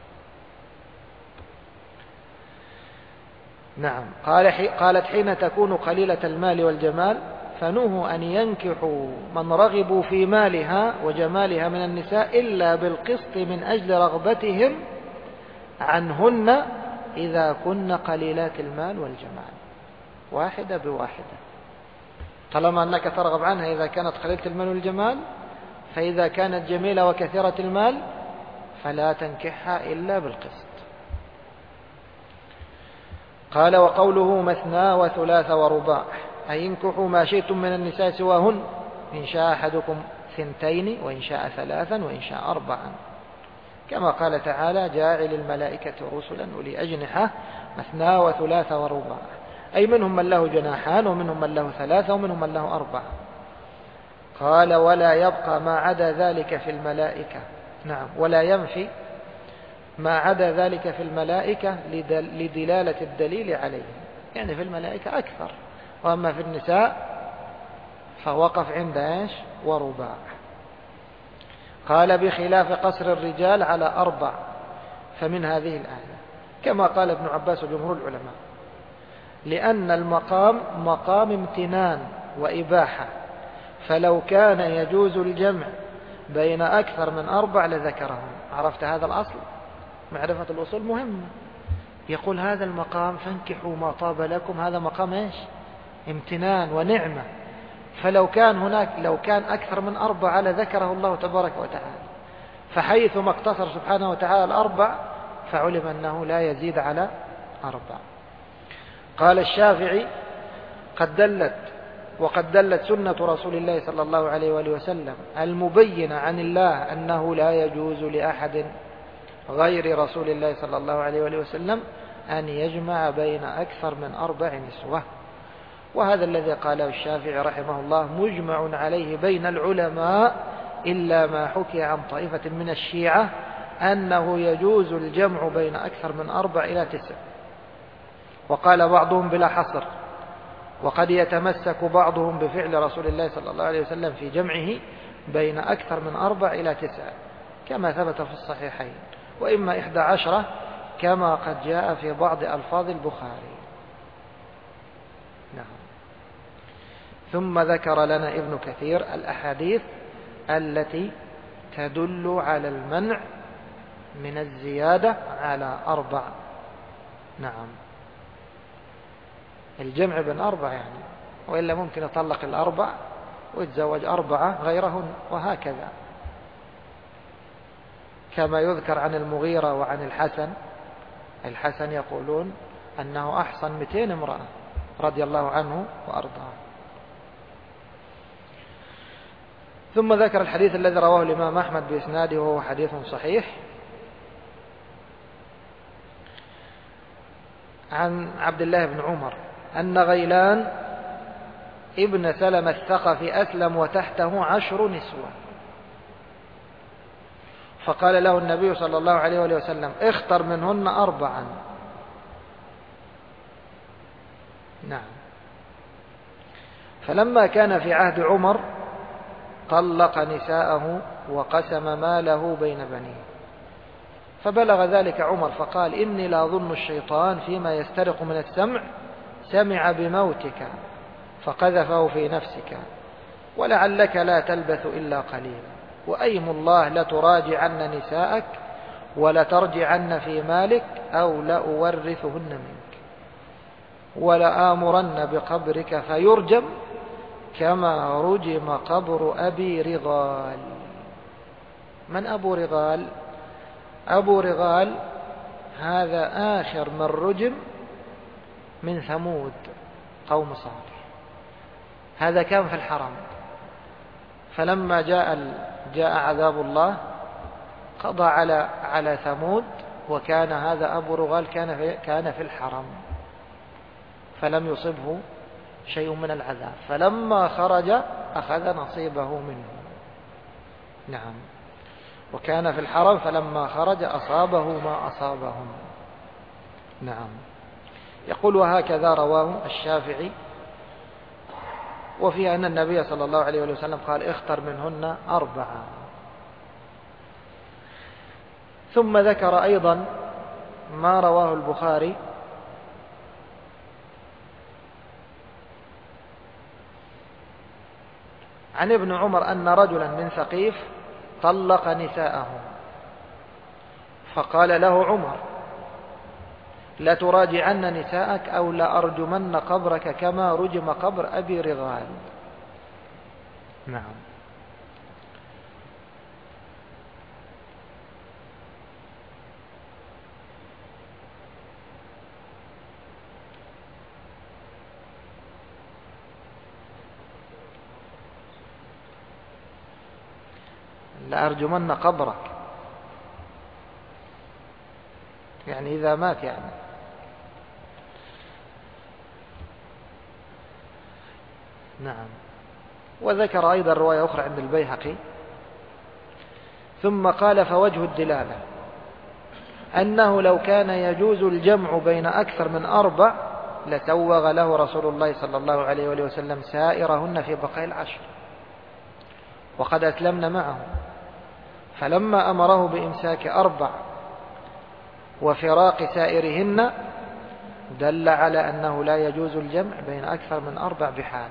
نعم، قالت حين تكون قليلة المال والجمال فنهوا أن ينكحوا من رغبوا في مالها وجمالها من النساء إلا بالقسط من أجل رغبتهم عنهن إذا كن قليلات المال والجمال، واحدة بواحدة، طالما أنك ترغب عنها إذا كانت قليلة المال والجمال، فإذا كانت جميلة وكثيرة المال فلا تنكحها إلا بالقسط. قال وقوله مثنى وثلاث ورباع أي انكحوا ما شئتم من النساء سواهن إن شاء أحدكم 2 وإن شاء 3 وإن شاء 4، كما قال تعالى جاعل الملائكة رسلا أولي أجنحة مثنى وثلاث ورباع، أي منهم من له جناحان ومنهم من له 3 ومنهم من له 4. قال ولا يبقى ما عدا ذلك في الملائكة. نعم، ولا ينفي ما عدا ذلك في الملائكة لدلالة الدليل عليه، يعني في الملائكة أكثر، وأما في النساء فوقف عند إيش؟ ورباع. قال بخلاف قصر الرجال على 4 فمن هذه الآية، كما قال ابن عباس وجمهور العلماء، لأن المقام مقام امتنان وإباحة، فلو كان يجوز الجمع بين أكثر من 4 لذكرهم. عرفت هذا الأصل؟ معرفة الأصول مهمة. يقول هذا المقام فانكحوا ما طاب لكم، هذا مقام إيش؟ امتنان ونعمة، فلو كان أكثر من 4 لذكره الله تبارك وتعالى، فحيثما اقتصر سبحانه وتعالى 4 فعلم أنه لا يزيد على 4. قال الشافعي وقد دلت سنة رسول الله صلى الله عليه وآله وسلم المبينة عن الله أنه لا يجوز لأحد غير رسول الله صلى الله عليه وآله وسلم أن يجمع بين أكثر من 4 نسوة، وهذا الذي قاله الشافعي رحمه الله مجمع عليه بين العلماء، إلا ما حكي عن طائفة من الشيعة أنه يجوز الجمع بين أكثر من 4 إلى 9، وقال بعضهم بلا حصر، وقد يتمسك بعضهم بفعل رسول الله صلى الله عليه وسلم في جمعه بين أكثر من 4 إلى 9 كما ثبت في الصحيحين، وإما 11 كما قد جاء في بعض ألفاظ البخاري. نعم. ثم ذكر لنا ابن كثير الأحاديث التي تدل على المنع من الزيادة على 4. نعم، الجمع بين 4 يعني، وإلا ممكن يطلق 4 ويتزوج 4 غيرهن وهكذا. كما يذكر عن المغيرة وعن الحسن يقولون أنه أحصن 200 امرأة رضي الله عنه وأرضاه. ثم ذكر الحديث الذي رواه الإمام أحمد بإسناده وهو حديث صحيح عن عبد الله بن عمر أن غيلان ابن سلمة الثقفي أسلم وتحته 10 نسوة، فقال له النبي صلى الله عليه وسلم اختر منهن 4. نعم. فلما كان في عهد عمر طلق نساءه وقسم ماله بين بنيه، فبلغ ذلك عمر فقال إني لا أظن الشيطان فيما يسترق من السمع سمع بموتك فقذفه في نفسك، ولعلك لا تلبث إلا قليلا، وأيم الله لتراجعن نساءك ولترجعن في مالك أو لأورثهن منك، ولآمرن بقبرك فيرجم كما رجم قبر أبي رغال. من أبو رغال؟ أبو رغال هذا آخر من رجم من ثمود قوم صالح، هذا كان في الحرم، فلما جاء عذاب الله قضى على ثمود، وكان هذا أبو رغال كان في الحرم فلم يصبه شيء من العذاب، فلما خرج أخذ نصيبه منه. نعم. وكان في الحرم فلما خرج أصابه ما أصابهم. نعم. يقول وهكذا رواه الشافعي، وفي أن النبي صلى الله عليه وسلم قال اختر منهن 4. ثم ذكر أيضا ما رواه البخاري عن ابن عمر أن رجلا من ثقيف طلق نساءه، فقال له عمر لتراجعن نساءك أو لأرجمن قبرك كما رجم قبر أبي رغال. نعم. لأرجمن قبرك يعني إذا مات يعني. نعم. وذكر أيضا رواية أخرى عند البيهقي ثم قال فوجه الدلالة أنه لو كان يجوز الجمع بين أكثر من 4 لسوغ له رسول الله صلى الله عليه وسلم سائرهن في بقاء 10، وقد أسلمنا معه، فلما أمره بإمساك 4 وفراق سائرهن دل على أنه لا يجوز الجمع بين أكثر من 4 بحال.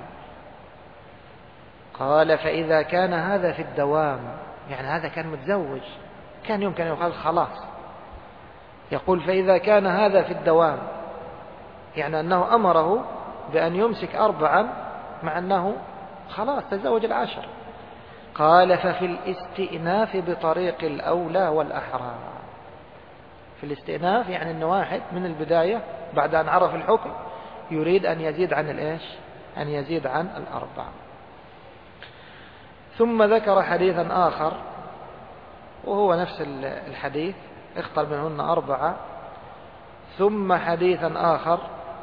قال فإذا كان هذا في الدوام، يعني هذا كان متزوج كان يمكن أن يقال خلاص، يقول فإذا كان هذا في الدوام يعني أنه أمره بأن يمسك 4 مع أنه خلاص تزوج 10. قال ففي الاستئناف بطريق الأولى والأحرى. في الاستئناف يعني أن واحد من البداية بعد أن عرف الحكم يريد أن يزيد عن الإيش؟ أن يزيد عن 4. ثم ذكر حديثا آخر وهو نفس الحديث اختر منهن 4. ثم حديثا آخر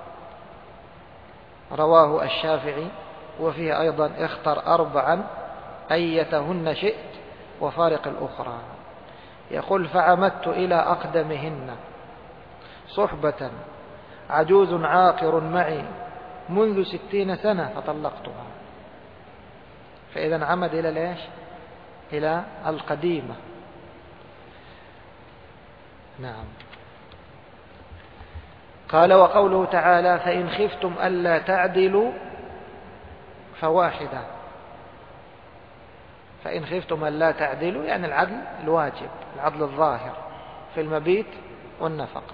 رواه الشافعي وفيه أيضا اختر 4 أيتهن شئت وفارق الأخرى. يقول فعمدت إلى أقدمهن صحبة عجوز عاقر معي منذ 60 سنة فطلقتها. فإذا عمد إلى ليش؟ إلى القديمة. نعم. قال وقوله تعالى فإن خفتم ألا تعدلوا فواحدة. فإن خفتم ألا تعدلوا يعني العدل الواجب، العدل الظاهر في المبيت والنفقة.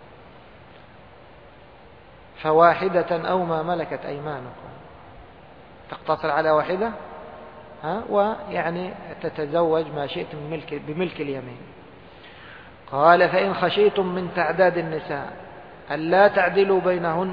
فواحدة أو ما ملكت أيمانكم، تقتصر على واحدة ويعني تتزوج ما شئت بملك اليمين. قال فإن خشيتم من تعداد النساء ألا تعدلوا بينهن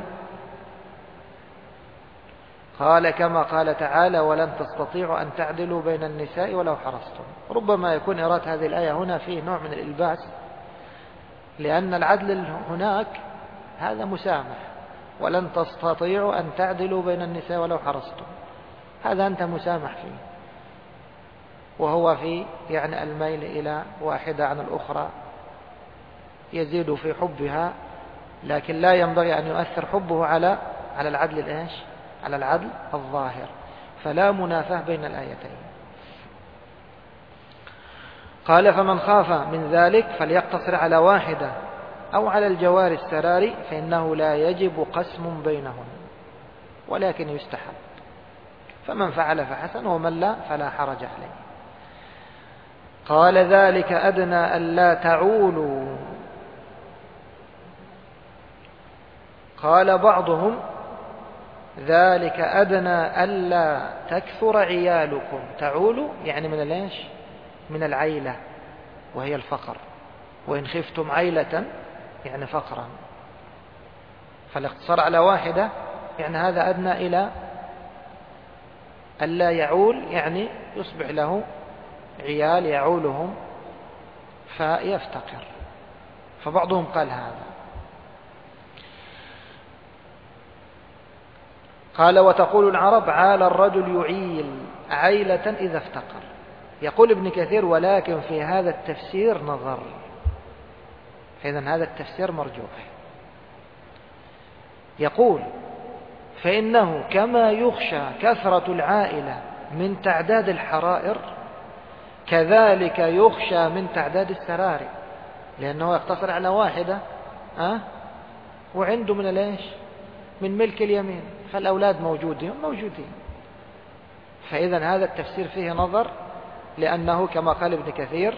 قال كما قال تعالى ولن تستطيعوا أن تعدلوا بين النساء ولو حرصتم. ربما يكون إراد هذه الآية هنا فيه نوع من الإلباس، لأن العدل هناك هذا مسامح، ولن تستطيعوا أن تعدلوا بين النساء ولو حرصتم، هذا أنت مسامح فيه، وهو في يعني الميل إلى واحدة عن الأخرى يزيد في حبها، لكن لا ينبغي أن يؤثر حبه على العدل الإيش؟ على العدل الظاهر، فلا منافاة بين الآيتين. قال فمن خاف من ذلك فليقتصر على واحدة أو على الجوار السراري فإنه لا يجب قسم بينهن ولكن يستحب، فمن فعل فحسن ومن لا فلا حرج عليه. قال ذلك أدنى ألا تعولوا. قال بعضهم ذلك أدنى ألا تكثر عيالكم. تعولوا يعني من الإيش؟ من العيلة وهي الفقر، وإن خفتم عيلة يعني فقرا، فالاقتصار على واحدة يعني هذا أدنى إلى ألا يعول، يعني يصبح له عيال يعولهم فيفتقر، فبعضهم قال هذا. قال وتقول العرب عال الرجل يعيل عيلة إذا افتقر. يقول ابن كثير ولكن في هذا التفسير نظر، إذن هذا التفسير مرجوح. يقول فإنه كما يخشى كثرة العائلة من تعداد الحرائر كذلك يخشى من تعداد السراري، لأنه يقتصر على واحدة وعنده من الإيش؟ من ملك اليمين، فالأولاد موجودين، فإذا هذا التفسير فيه نظر، لأنه كما قال ابن كثير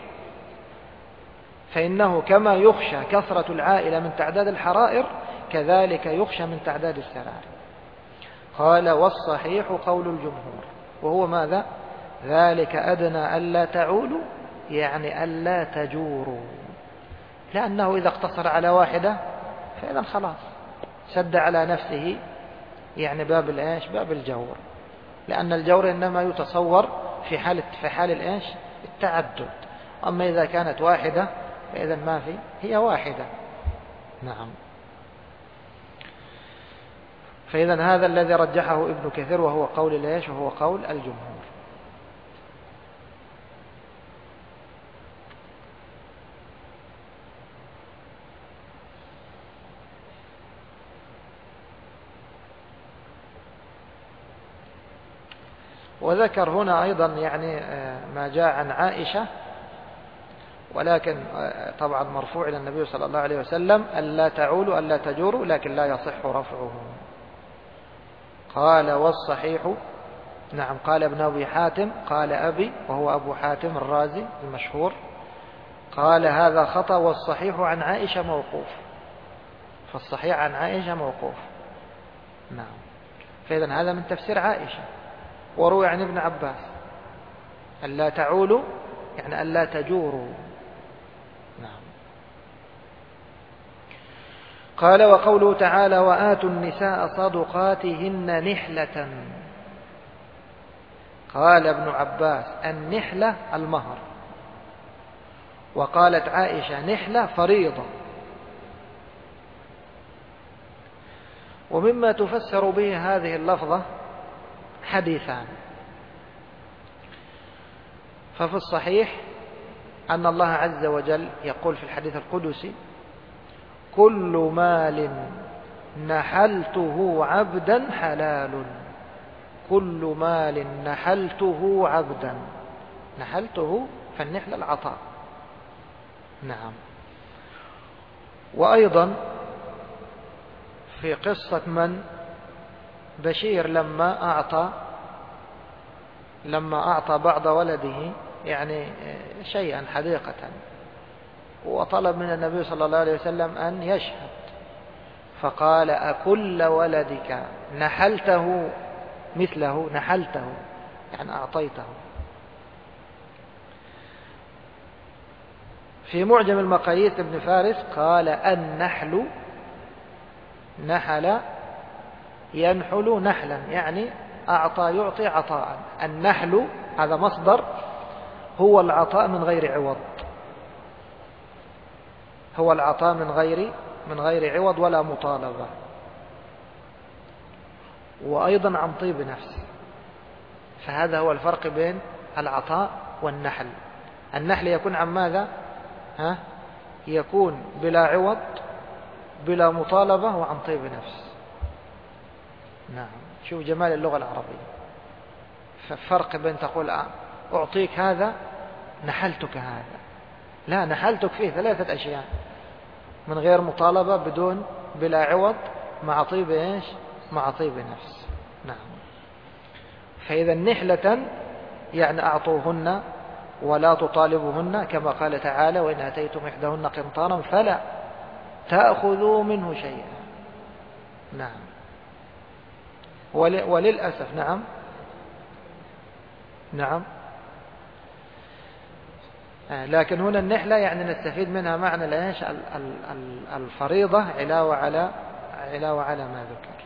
فإنه كما يخشى كثرة العائلة من تعداد الحرائر كذلك يخشى من تعداد السراري. قال والصحيح قول الجمهور، وهو ماذا؟ ذلك أدنى ألا تعولوا يعني ألا تجوروا، لأنه إذا اقتصر على واحدة فإذا خلاص سد على نفسه يعني باب الإيش؟ باب الجور، لأن الجور إنما يتصور في حال الإيش؟ التعدد. أما إذا كانت واحدة فإذا ما في، هي واحدة. نعم. فإذا هذا الذي رجحه ابن كثير وهو قول الإيش؟ وهو قول الجمهور. وذكر هنا أيضا يعني ما جاء عن عائشة، ولكن طبعا مرفوع إلى النبي صلى الله عليه وسلم ألا تعولوا ألا تجوروا، لكن لا يصح رفعه. قال والصحيح، نعم، قال ابن أبي حاتم قال أبي، وهو أبو حاتم الرازي المشهور، قال هذا خطأ والصحيح عن عائشة موقوف، فالصحيح عن عائشة موقوف. نعم. فإذا هذا من تفسير عائشة. وروي عن ابن عباس ألا تعولوا يعني ألا تجوروا. نعم. قال وقوله تعالى وآتوا النساء صدقاتهن نحلة. قال ابن عباس النحلة المهر، وقالت عائشة نحلة فريضة. ومما تفسر به هذه اللفظة حديثان. ففي الصحيح أن الله عز وجل يقول في الحديث القدسي كل مال نحلته عبدا حلال. كل مال نحلته عبدا، نحلته فالنحل العطاء. نعم. وأيضا في قصة من بشير لما أعطى بعض ولده يعني شيئا حديقة، وطلب من النبي صلى الله عليه وسلم أن يشهد، فقال أكل ولدك نحلته مثله؟ نحلته يعني أعطيته. في معجم المقاييس ابن فارس قال النحل، نحل ينحل نحلا، يعني أعطى يعطي عطاء. النحل هذا مصدر، هو العطاء من غير عوض، هو العطاء من غير عوض ولا مطالبة، وأيضا عن طيب نفس. فهذا هو الفرق بين العطاء والنحل. النحل يكون عن ماذا؟ يكون بلا عوض بلا مطالبة وعن طيب نفس. نعم، شوف جمال اللغة العربية. فالفرق بين تقول أعطيك هذا، نحلتك هذا، لا، نحلتك فيه 3 أشياء من غير مطالبة، بلا عوض، مع طيب إيش؟ مع طيب نفس. نعم. فإذا نحلة يعني أعطوهن ولا تطالبهن، كما قال تعالى وإن أتيتم إحداهن قنطارا فلا تأخذوا منه شيئا. نعم. وللأسف نعم لكن هنا النحلة يعني نستفيد منها معنى الإيش؟ الفريضة علاوة على ما ذكر.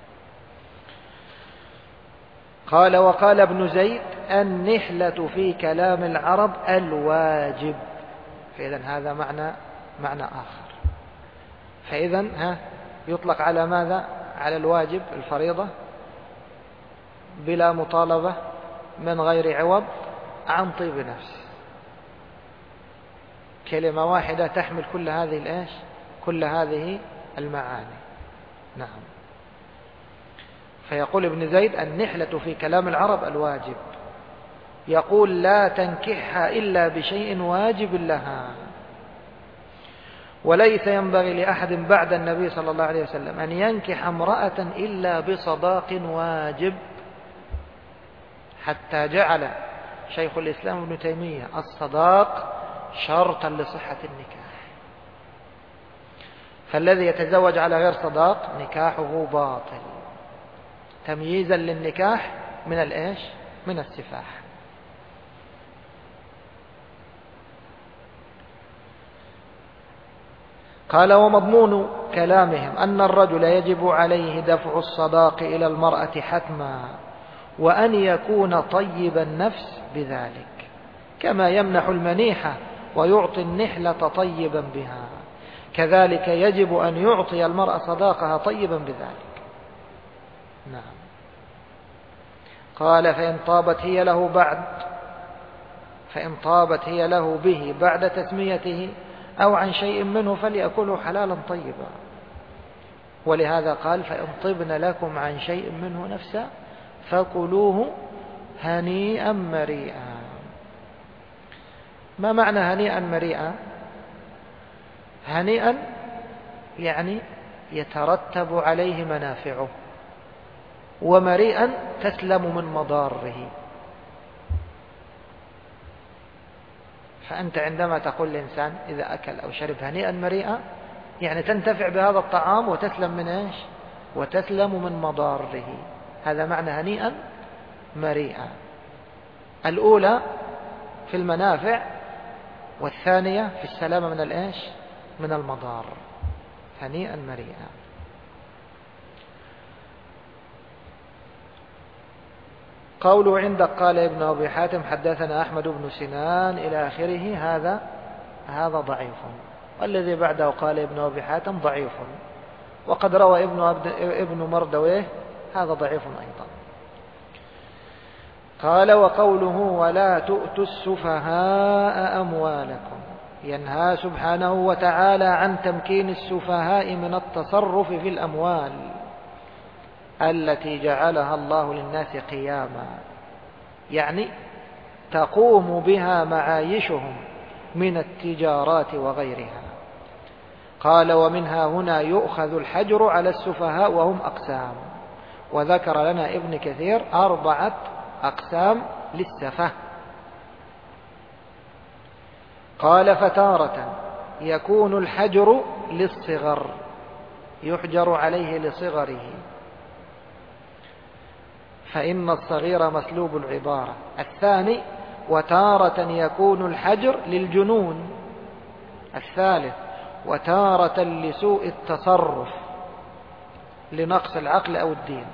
قال وقال ابن زيد النحلة في كلام العرب الواجب. فإذا هذا معنى آخر. فإذا يطلق على ماذا؟ على الواجب، الفريضة، بلا مطالبة، من غير عوض، عن طيب نفس. كلمة واحدة تحمل كل هذه المعاني. نعم. فيقول ابن زيد النحلة في كلام العرب الواجب. يقول لا تنكحها إلا بشيء واجب لها، وليس ينبغي لأحد بعد النبي صلى الله عليه وسلم أن ينكح امرأة إلا بصداق واجب، حتى جعل شيخ الإسلام ابن تيمية الصداق شرطا لصحة النكاح. فالذي يتزوج على غير صداق نكاحه باطل، تمييزا للنكاح من السفاح. قال ومضمون كلامهم أن الرجل يجب عليه دفع الصداق إلى المرأة حتما، وأن يكون طيب النفس بذلك، كما يمنح المنيحة ويعطي النحلة طيبا بها، كذلك يجب أن يعطي المرأة صداقها طيبا بذلك. نعم. قال فإن طابت هي له به بعد تسميته أو عن شيء منه فليأكله حلالا طيبا. ولهذا قال فإن طبن لكم عن شيء منه نفسا فكلوه هنيئا مريئا. ما معنى هنيئا مريئا؟ هنيئا يعني يترتب عليه منافعه، ومريئا تسلم من مضاره. فأنت عندما تقول للإنسان إذا أكل أو شرب هنيئا مريئا، يعني تنتفع بهذا الطعام وتسلم من وتسلم من مضاره. هذا معنى هنيئا مريئا. الأولى في المنافع، والثانية في السلامة من المضار. هنيئا مريئا. قوله عندك قال ابن أبي حاتم حدثنا أحمد بن سنان إلى آخره، هذا ضعيف. والذي بعده قال ابن أبي حاتم ضعيف، وقد روى ابن مردويه هذا ضعيف أيضا. قال وقوله ولا تؤتوا السفهاء أموالكم، ينهى سبحانه وتعالى عن تمكين السفهاء من التصرف في الأموال التي جعلها الله للناس قياما، يعني تقوم بها معايشهم من التجارات وغيرها. قال ومنها هنا يؤخذ الحجر على السفهاء وهم أقسام، وذكر لنا ابن كثير 4 أقسام للسفه. قال فتارة يكون الحجر للصغر، يحجر عليه لصغره، فإن الصغير مسلوب العبارة. الثاني وتارة يكون الحجر للجنون، الثالث وتارة لسوء التصرف لنقص العقل أو الدين.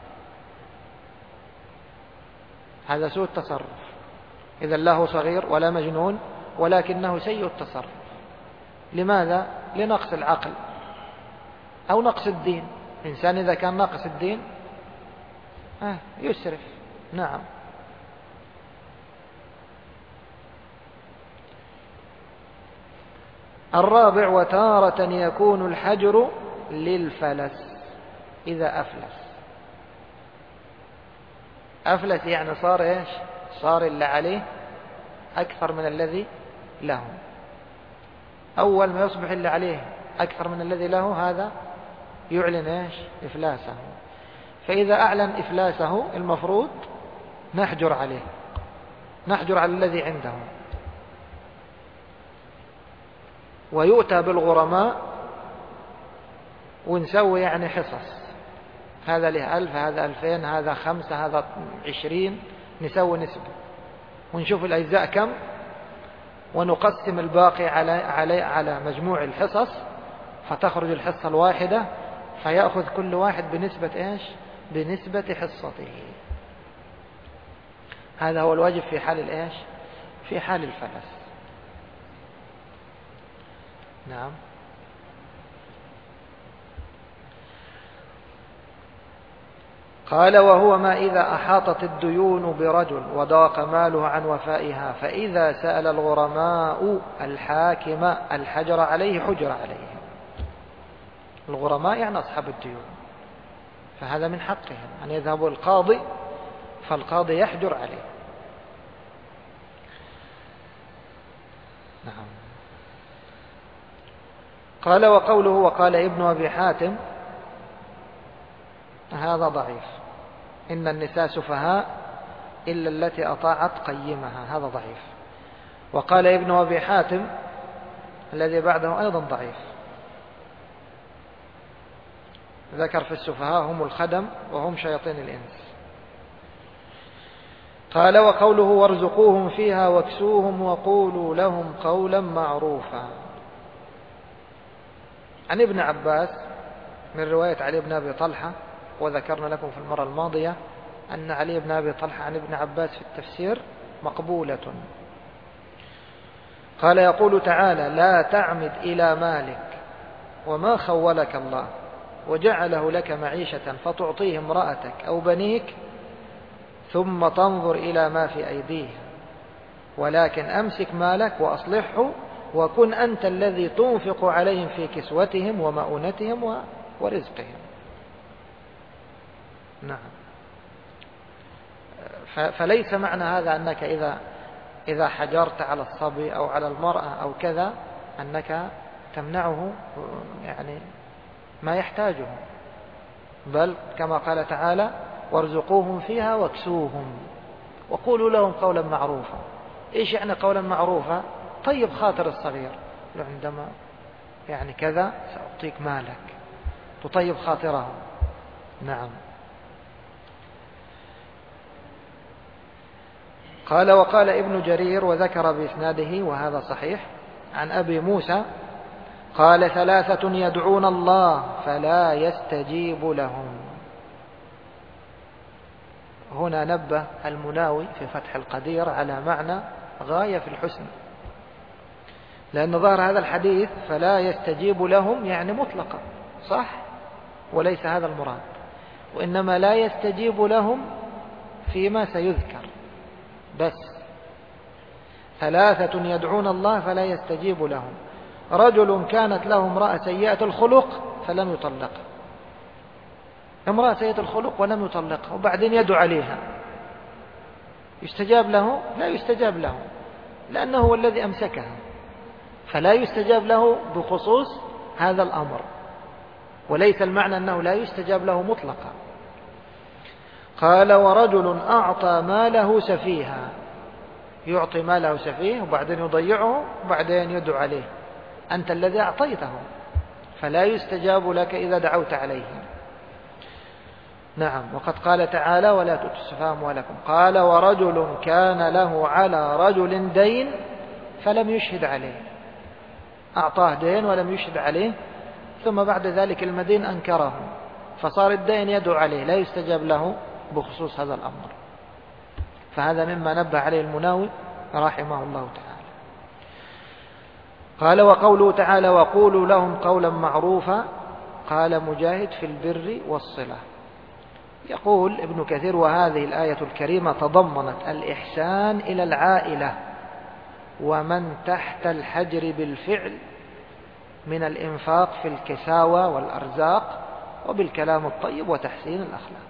هذا سوء التصرف، إذا لا هو صغير ولا مجنون ولكنه سيء التصرف. لماذا؟ لنقص العقل أو نقص الدين. إنسان إذا كان ناقص الدين يسرف. نعم. الرابع وتارة يكون الحجر للفلس إذا أفلس يعني صار إيش؟ صار اللي عليه أكثر من الذي له. أول ما يصبح اللي عليه أكثر من الذي له هذا يعلن إيش؟ إفلاسه. فإذا أعلن إفلاسه المفروض نحجر عليه، نحجر على الذي عنده، ويؤتى بالغرماء ونسوي يعني حصص، هذا له 1000 هذا 2000 هذا 5 هذا 20، نسوي نسبة ونشوف الأجزاء كم ونقسم الباقي على مجموع الحصص، فتخرج الحصة الواحدة فيأخذ كل واحد بنسبة إيش؟ بنسبة حصته. هذا هو الواجب في حال الإيش؟ في حال الفلس. نعم. قال وهو ما إذا أحاطت الديون برجل وضاق ماله عن وفائها، فإذا سأل الغرماء الحاكم الحجر عليه حجر عليه. الغرماء يعني أصحاب الديون، فهذا من حقهم أن يذهبوا القاضي فالقاضي يحجر عليه. نعم. قال وقوله وقال ابن أبي حاتم هذا ضعيف، إن النساء سفهاء إلا التي أطاعت قيمها، هذا ضعيف. وقال ابن أبي حاتم الذي بعده أيضا ضعيف، ذكر في السفهاء هم الخدم وهم شياطين الإنس. قال وقوله وارزقوهم فيها واكسوهم وقولوا لهم قولا معروفا. عن ابن عباس من رواية علي بن أبي طلحة، وذكرنا لكم في المرة الماضية أن علي بن أبي طلحة عن ابن عباس في التفسير مقبولة. قال يقول تعالى لا تعمد إلى مالك وما خولك الله وجعله لك معيشة فتعطيه امرأتك أو بنيك ثم تنظر إلى ما في أيديهم، ولكن أمسك مالك وأصلحه وكن أنت الذي تنفق عليهم في كسوتهم ومؤونتهم ورزقهم. نعم. فليس معنى هذا أنك إذا حجرت على الصبي أو على المرأة أو كذا أنك تمنعه يعني ما يحتاجه، بل كما قال تعالى وارزقوهم فيها واكسوهم وقولوا لهم قولا معروفا. إيش يعني قولا معروفا؟ طيب خاطر الصغير، عندما يعني كذا سأعطيك مالك، تطيب خاطره. نعم. قال وقال ابن جرير وذكر بإسناده وهذا صحيح عن أبي موسى قال 3 يدعون الله فلا يستجيب لهم. هنا نبه المناوي في فتح القدير على معنى غاية في الحسن، لأن ظاهر هذا الحديث فلا يستجيب لهم يعني مطلقا صح، وليس هذا المراد، وإنما لا يستجيب لهم فيما سيذكر بس. 3 يدعون الله فلا يستجيب لهم: رجل كانت له امرأة سيئة الخلق فلم يطلقها، امرأة سيئة الخلق ولم يطلقها، وبعدين يدعو عليها، يستجاب له؟ لا يستجاب له، لأنه هو الذي أمسكها، فلا يستجاب له بخصوص هذا الأمر، وليس المعنى أنه لا يستجاب له مطلقا. قال: ورجل أعطى ماله سفيها، يعطي ماله سفيه وبعدين يضيعه وبعدين يدعو عليه، أنت الذي أعطيته، فلا يستجاب لك إذا دعوت عليه. نعم. وقد قال تعالى: ولا تؤتوا السفهاء أموالكم. قال: ورجل كان له على رجل دين فلم يشهد عليه. أعطاه دين ولم يشهد عليه، ثم بعد ذلك المدين أنكره، فصار الدين يدعو عليه لا يستجاب له بخصوص هذا الأمر. فهذا مما نبه عليه المناوي رحمه الله تعالى. قال: وقوله تعالى: وقولوا لهم قولا معروفا. قال مجاهد: في البر والصلة. يقول ابن كثير: وهذه الآية الكريمة تضمنت الإحسان إلى العائلة ومن تحت الحجر بالفعل من الإنفاق في الكساوى والأرزاق وبالكلام الطيب وتحسين الأخلاق.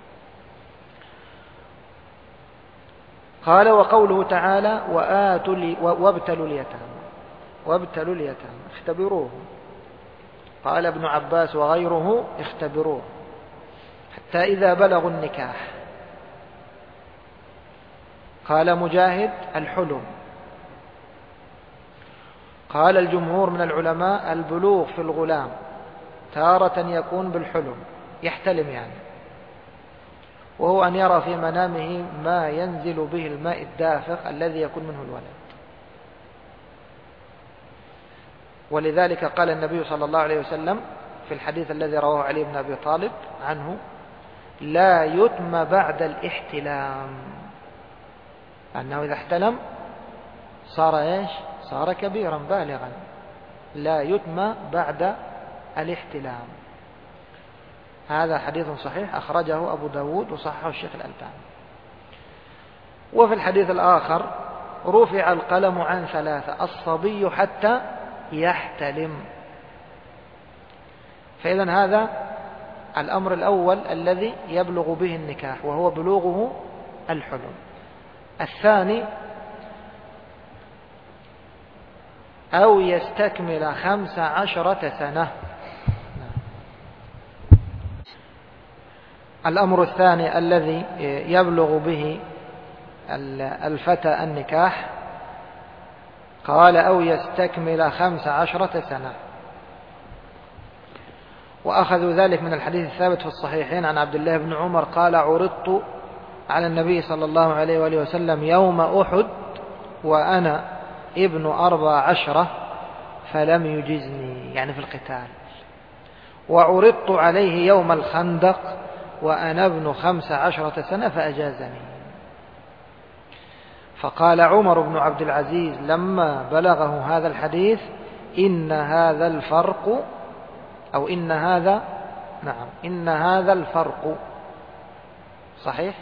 قال: وقوله تعالى: وابتلوا اليتامى اختبروهم. قال ابن عباس وغيره: اختبروه حتى إذا بلغوا النكاح. قال مجاهد: الحلم. قال الجمهور من العلماء: البلوغ في الغلام تارة يكون بالحلم، يحتلم يعني، وهو أن يرى في منامه ما ينزل به الماء الدافق الذي يكون منه الولد. ولذلك قال النبي صلى الله عليه وسلم في الحديث الذي رواه علي بن أبي طالب عنه: لا يتم بعد الاحتلام، أنه إذا احتلم صار إيش؟ صار كبيرا بالغا. لا يتم بعد الاحتلام. هذا حديث صحيح أخرجه أبو داود وصححه الشيخ الألباني. وفي الحديث الآخر: رفع القلم عن 3: الصبي حتى يحتلم. فإذن هذا الأمر الأول الذي يبلغ به النكاح، وهو بلوغه الحلم. الثاني: أو يستكمل 15 سنة. الأمر الثاني الذي يبلغ به الفتى النكاح، قال: أو يستكمل 15 سنة. وأخذوا ذلك من الحديث الثابت في الصحيحين عن عبد الله بن عمر قال: عرضت على النبي صلى الله عليه وآله وسلم يوم أحد وأنا ابن 14 فلم يجزني، يعني في القتال. وعرضت عليه يوم الخندق وأنا ابن 15 سنة فأجازني. فقال عمر بن عبد العزيز لما بلغه هذا الحديث: إن هذا الفرق، أو إن هذا الفرق صحيح،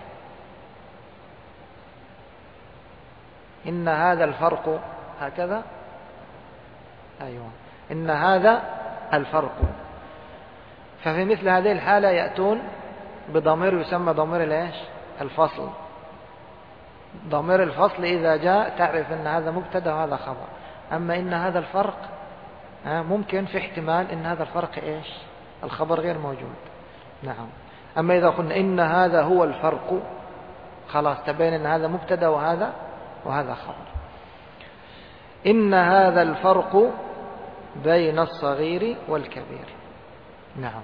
إن هذا الفرق هكذا، أيوة، إن هذا الفرق. ففي مثل هذه الحالة يأتون بضمير يسمى ضمير الفصل. ضمير الفصل إذا جاء تعرف أن هذا مبتدأ وهذا خبر. أما إن هذا الفرق ممكن في احتمال إن هذا الفرق الخبر غير موجود. نعم. أما إذا قلنا إن هذا هو الفرق، خلاص تبين أن هذا مبتدأ وهذا خبر. إن هذا الفرق بين الصغير والكبير. نعم.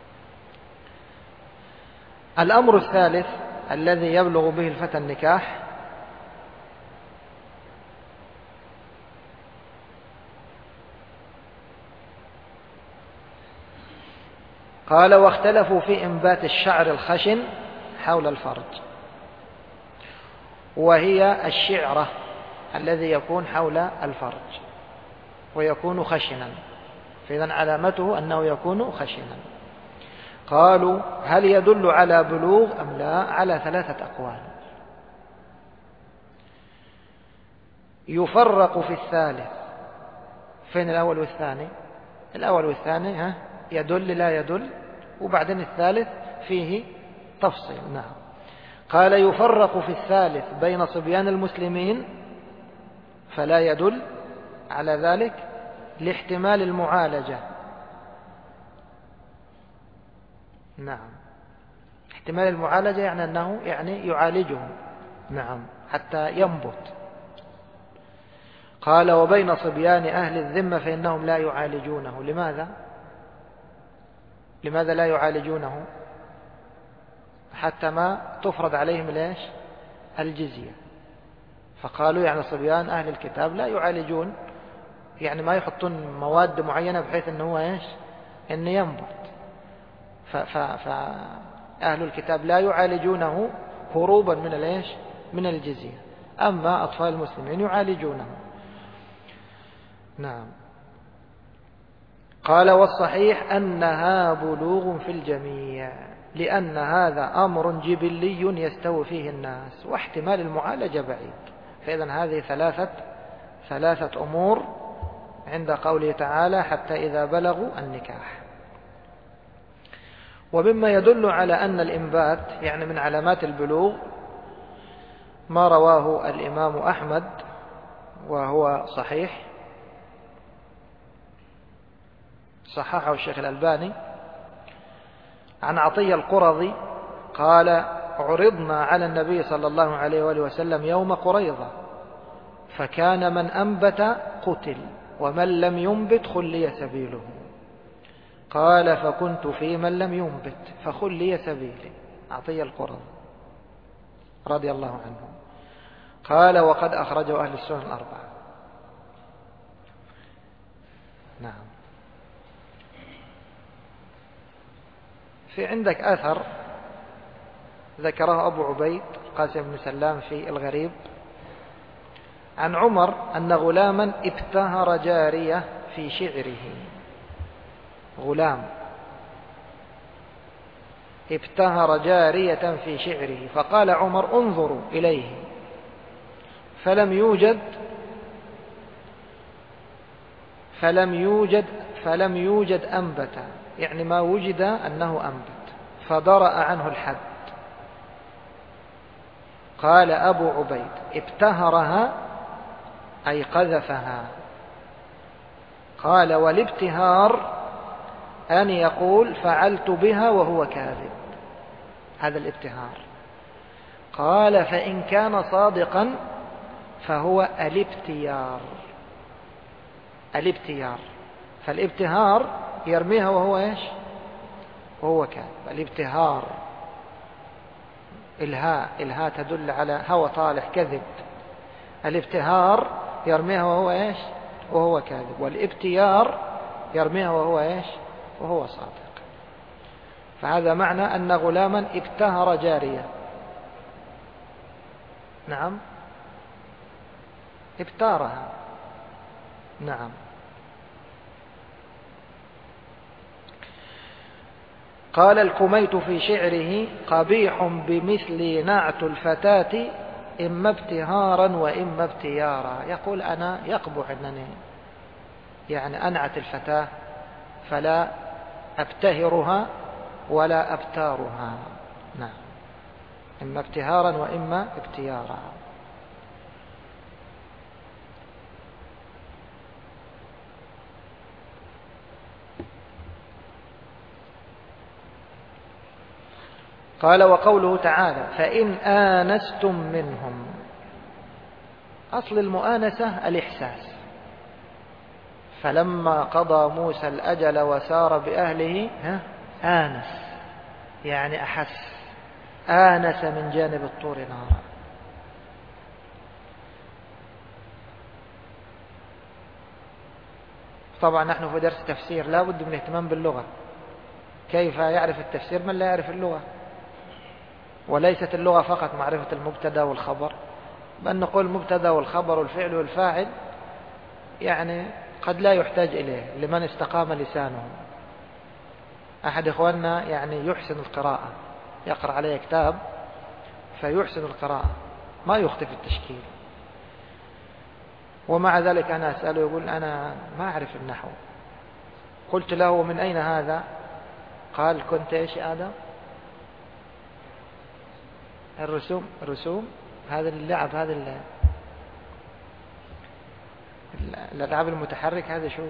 الأمر الثالث الذي يبلغ به الفتى النكاح، قال: واختلفوا في إنبات الشعر الخشن حول الفرج، وهي الشعرة الذي يكون حول الفرج ويكون خشنا، فإذن علامته أنه يكون خشنا. قالوا: هل يدل على بلوغ أم لا؟ على 3 أقوال. يفرق في الثالث. فين الأول والثاني؟ الأول والثاني يدل لا يدل، وبعدين الثالث فيه تفصيل. نعم. قال: يفرق في الثالث بين صبيان المسلمين، فلا يدل على ذلك لاحتمال المعالجة. نعم. احتمال المعالجة يعني أنه يعالجهم، نعم، حتى ينبت. قال: وبين صبيان أهل الذمة فإنهم لا يعالجونه. لماذا لا يعالجونه؟ حتى ما تفرض عليهم الجزية. فقالوا يعني صبيان أهل الكتاب لا يعالجون يعني ما يحطون مواد معينة بحيث أنه هو إيش أنه ينبت. فأهل الكتاب لا يعالجونه هروبا من الإيش من الجزية، أما أطفال المسلمين يعالجونه. نعم. قال والصحيح أنها بلوغ في الجميع، لأن هذا أمر جبلي يستوي فيه الناس، واحتمال المعالجة بعيد. فإذن هذه ثلاثة أمور عند قوله تعالى حتى إذا بلغوا النكاح. ومما يدل على أن الإنبات يعني من علامات البلوغ ما رواه الإمام أحمد وهو صحيح، صححه الشيخ الألباني، عن عطية القرظي قال عرضنا على النبي صلى الله عليه وآله وسلم يوم قريظة، فكان من أنبت قتل ومن لم ينبت خلي سبيله. قال فكنت في من لم ينبت فخلي سبيلي. عطية القرظي رضي الله عنه. قال وقد أخرجه أهل السنن الأربعة. نعم. في عندك أثر ذكره أبو عبيد قاسم بن سلام في الغريب عن عمر أن غلاما ابتهر جارية في شعره. غلام ابتهر جارية في شعره، فقال عمر انظروا إليه، فلم يوجد أنبت، يعني ما وجد أنه أنبت، فدرأ عنه الحد. قال أبو عبيد ابتهرها أي قذفها. قال والابتهار أن يقول فعلت بها وهو كاذب، هذا الابتهار. قال فإن كان صادقا فهو الابتيار. فالابتهار يرميها وهو إيش وهو كاذب. الابتهار الهاء تدل على هوى طالح كذب. الابتهار يرميها وهو إيش وهو كاذب، والابتيار يرميها وهو إيش وهو صادق. فهذا معنى أن غلاما ابتهر جارية. نعم ابتارها. نعم. قال الكميت في شعره قبيح بمثل نعت الفتاة إما ابتهارا وإما ابتيارا. يقول أنا يقبح أنني يعني أنعت الفتاة فلا أبتهرها ولا أبتارها. نعم. إما ابتهارا وإما ابتيارا. قال وقوله تعالى فإن آنستم منهم، أصل المؤانسة الإحساس. فلما قضى موسى الأجل وسار بأهله آنس، يعني أحس، آنس من جانب الطور نارا. طبعا نحن في درس تفسير لا بد من اهتمام باللغة. كيف يعرف التفسير من لا يعرف اللغة؟ وليست اللغة فقط معرفة المبتدا والخبر، بل نقول المبتدا والخبر والفعل والفاعل يعني قد لا يحتاج إليه لمن استقام لسانه. أحد إخواننا يعني يحسن القراءة، يقرأ عليه كتاب فيحسن القراءة ما يخطئ في التشكيل، ومع ذلك أنا أسأله يقول أنا ما أعرف النحو. قلت له من أين هذا؟ قال كنت إيش يا آدم؟ الرسوم هذا اللعب، هذا الألعاب المتحرك، هذا شو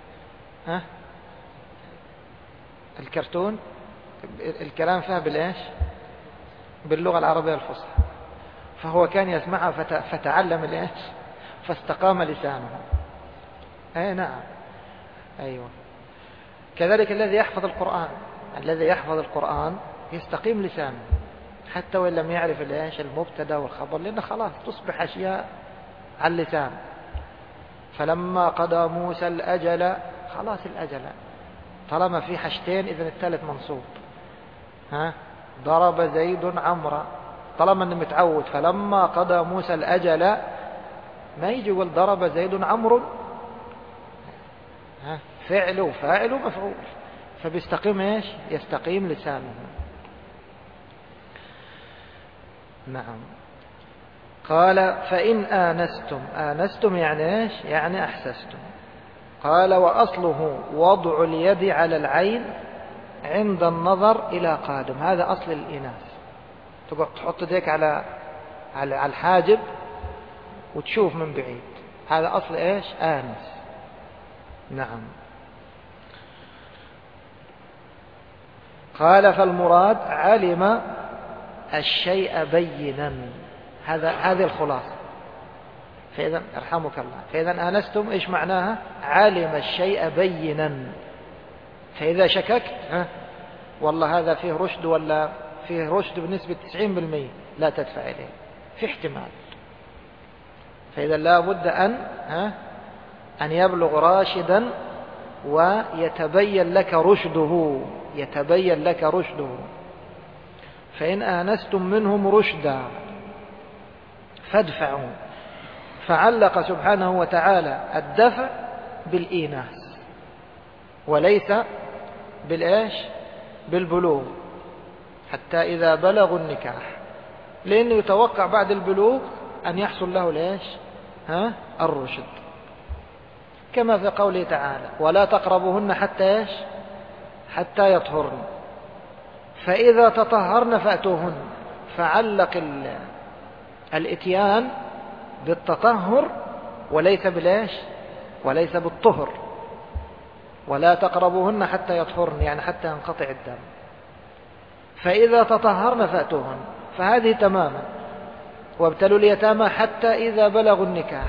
الكرتون. الكلام فيها بالإيش باللغة العربية الفصحى. فهو كان يسمعها فتعلم الإيش فاستقام لسانه. نعم أيوة. كذلك الذي يحفظ القرآن يستقيم لسانه حتى وإن لم يعرف الإيش المبتدا والخبر، لأنه خلاص تصبح أشياء على اللسان. فلما قضى موسى الأجل، خلاص الأجل طالما في حشتين إذن الثالث منصوب. ضرب زيد عمرا، طالما أنه متعود فلما قضى موسى الأجل، ما يجي يقول ضرب زيد عمرو، فعل وفاعل ومفعول، فبيستقيم ايش؟ يستقيم لسانه. نعم. قال فإن آنستم يعني ايش؟ يعني أحسستم. قال وأصله وضع اليد على العين عند النظر إلى قادم، هذا أصل الإناث. تحط يديك على الحاجب وتشوف من بعيد، هذا أصل ايش؟ آنس. نعم. قال فالمراد علم الشيء بينا، هذه الخلاصة. فإذا ارحمك الله، فإذا آنستم إيش معناها؟ علم الشيء بينا. فإذا شككت والله هذا فيه رشد ولا فيه رشد بنسبة 90%، لا تدفع إليه، في احتمال. فإذا لا بد أن يبلغ راشدا ويتبين لك رشده، فإن آنستم منهم رشدا فادفعوا. فعلق سبحانه وتعالى الدفع بالإيناس وليس بالإيش؟ بالبلوغ، حتى إذا بلغوا النكاح، لأنه يتوقع بعد البلوغ أن يحصل له الإيش؟ الرشد، كما في قوله تعالى ولا تقربوهن حتى إيش؟ حتى يطهرن، فإذا تطهرن فأتوهن. فعلق الإتيان بالتطهر وليس بالإيش؟ وليس بالطهر. ولا تقربوهن حتى يطهرن يعني حتى ينقطع الدم، فإذا تطهرن فأتوهن، فهذه تماما. وابتلوا اليتامى حتى إذا بلغوا النكاح.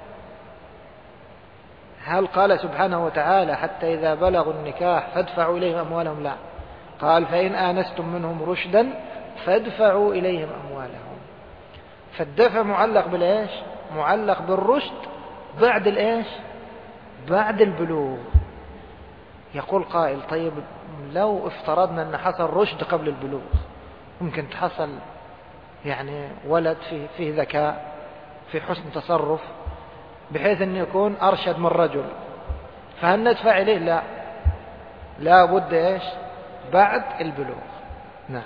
هل قال سبحانه وتعالى حتى إذا بلغوا النكاح فادفعوا إليهم أموالهم؟ لا، قال فإن آنستم منهم رشدا فادفعوا إليهم أموالهم. فالدفع معلق بالإيش؟ معلق بالرشد بعد الإيش؟ بعد البلوغ. يقول قائل طيب لو افترضنا أن حصل رشد قبل البلوغ، ممكن تحصل يعني ولد فيه ذكاء، في حسن تصرف، بحيث أن يكون أرشد من رجل، فهل ندفع إليه؟ لا بد إيش؟ بعد البلوغ. نعم.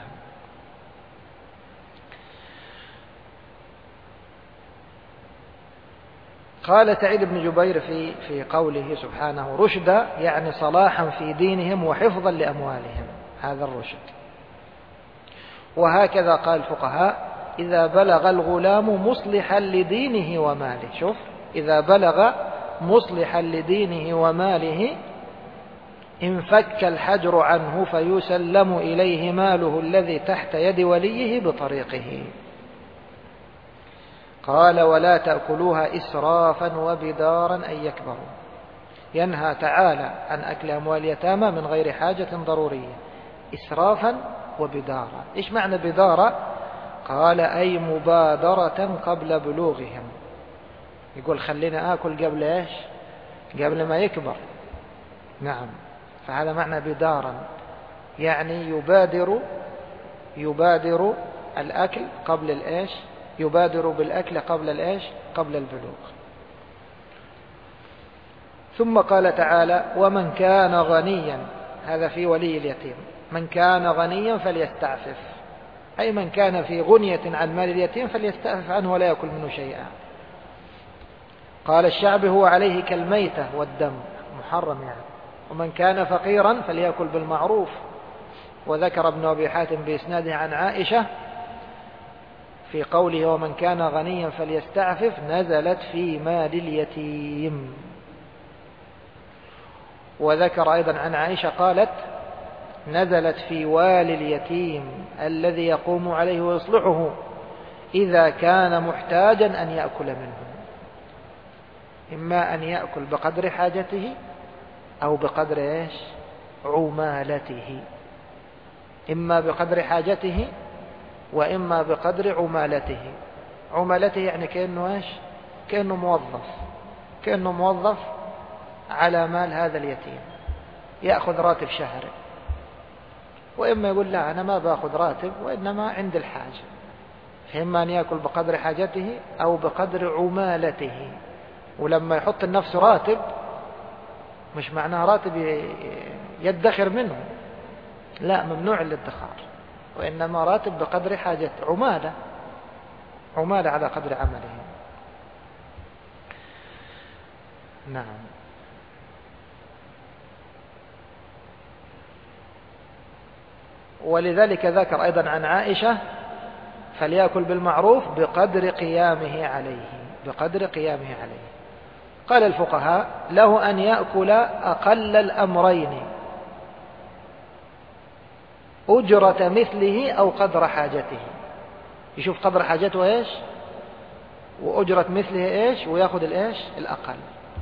قال سعيد بن جبير في قوله سبحانه رشدا يعني صلاحا في دينهم وحفظا لأموالهم، هذا الرشد. وهكذا قال الفقهاء إذا بلغ الغلام مصلحا لدينه وماله، شوف، إذا بلغ مصلحا لدينه وماله انفك الحجر عنه فيسلم إليه ماله الذي تحت يد وليه بطريقه. قال ولا تأكلوها إسرافا وبدارا أن يكبروا، ينهى تعالى عن أكل أموال اليتامى من غير حاجة ضرورية، إسرافا وبدارا. إيش معنى بدارة؟ قال أي مبادرة قبل بلوغهم، يقول خلينا آكل قبل إيش؟ قبل ما يكبر. نعم، فهذا معنى بدارا، يعني يبادر الأكل قبل الإيش؟ يبادر بالأكل قبل الإيش؟ قبل البلوغ. ثم قال تعالى ومن كان غنيا، هذا في ولي اليتيم، من كان غنيا فليستعفف، أي من كان في غنية عن مال اليتيم فليستعفف عنه ولا يأكل منه شيئا. قال الشعبي هو عليه كالميتة والدم، محرم يعني. ومن كان فقيرا فليأكل بالمعروف. وذكر ابن أبي حاتم بإسناده عن عائشة في قوله ومن كان غنيا فليستعفف نزلت في مال اليتيم. وذكر أيضا عن عائشة قالت نزلت في والي اليتيم الذي يقوم عليه ويصلحه إذا كان محتاجا أن يأكل منه، إما أن يأكل بقدر حاجته أو بقدر إيش؟ عمالته، إما بقدر حاجته وإما بقدر عمالته. عمالته يعني كأنه إيش؟ كأنه موظف، كأنه موظف على مال هذا اليتيم، يأخذ راتب شهري، وإما يقول لا أنا ما بأخذ راتب وإنما عند الحاجة، فإما أن يأكل بقدر حاجته أو بقدر عمالته. ولما يحط النفس راتب مش معناه راتب يدخر منه، لا، ممنوع الادخار، وإنما راتب بقدر حاجته، عمالة على قدر عمله. نعم. ولذلك ذكر أيضا عن عائشة فليأكل بالمعروف بقدر قيامه عليه. قال الفقهاء له أن يأكل أقل الأمرين، أجرة مثله أو قدر حاجته. يشوف قدر حاجته إيش وأجرة مثله إيش ويأخذ الإيش الأقل،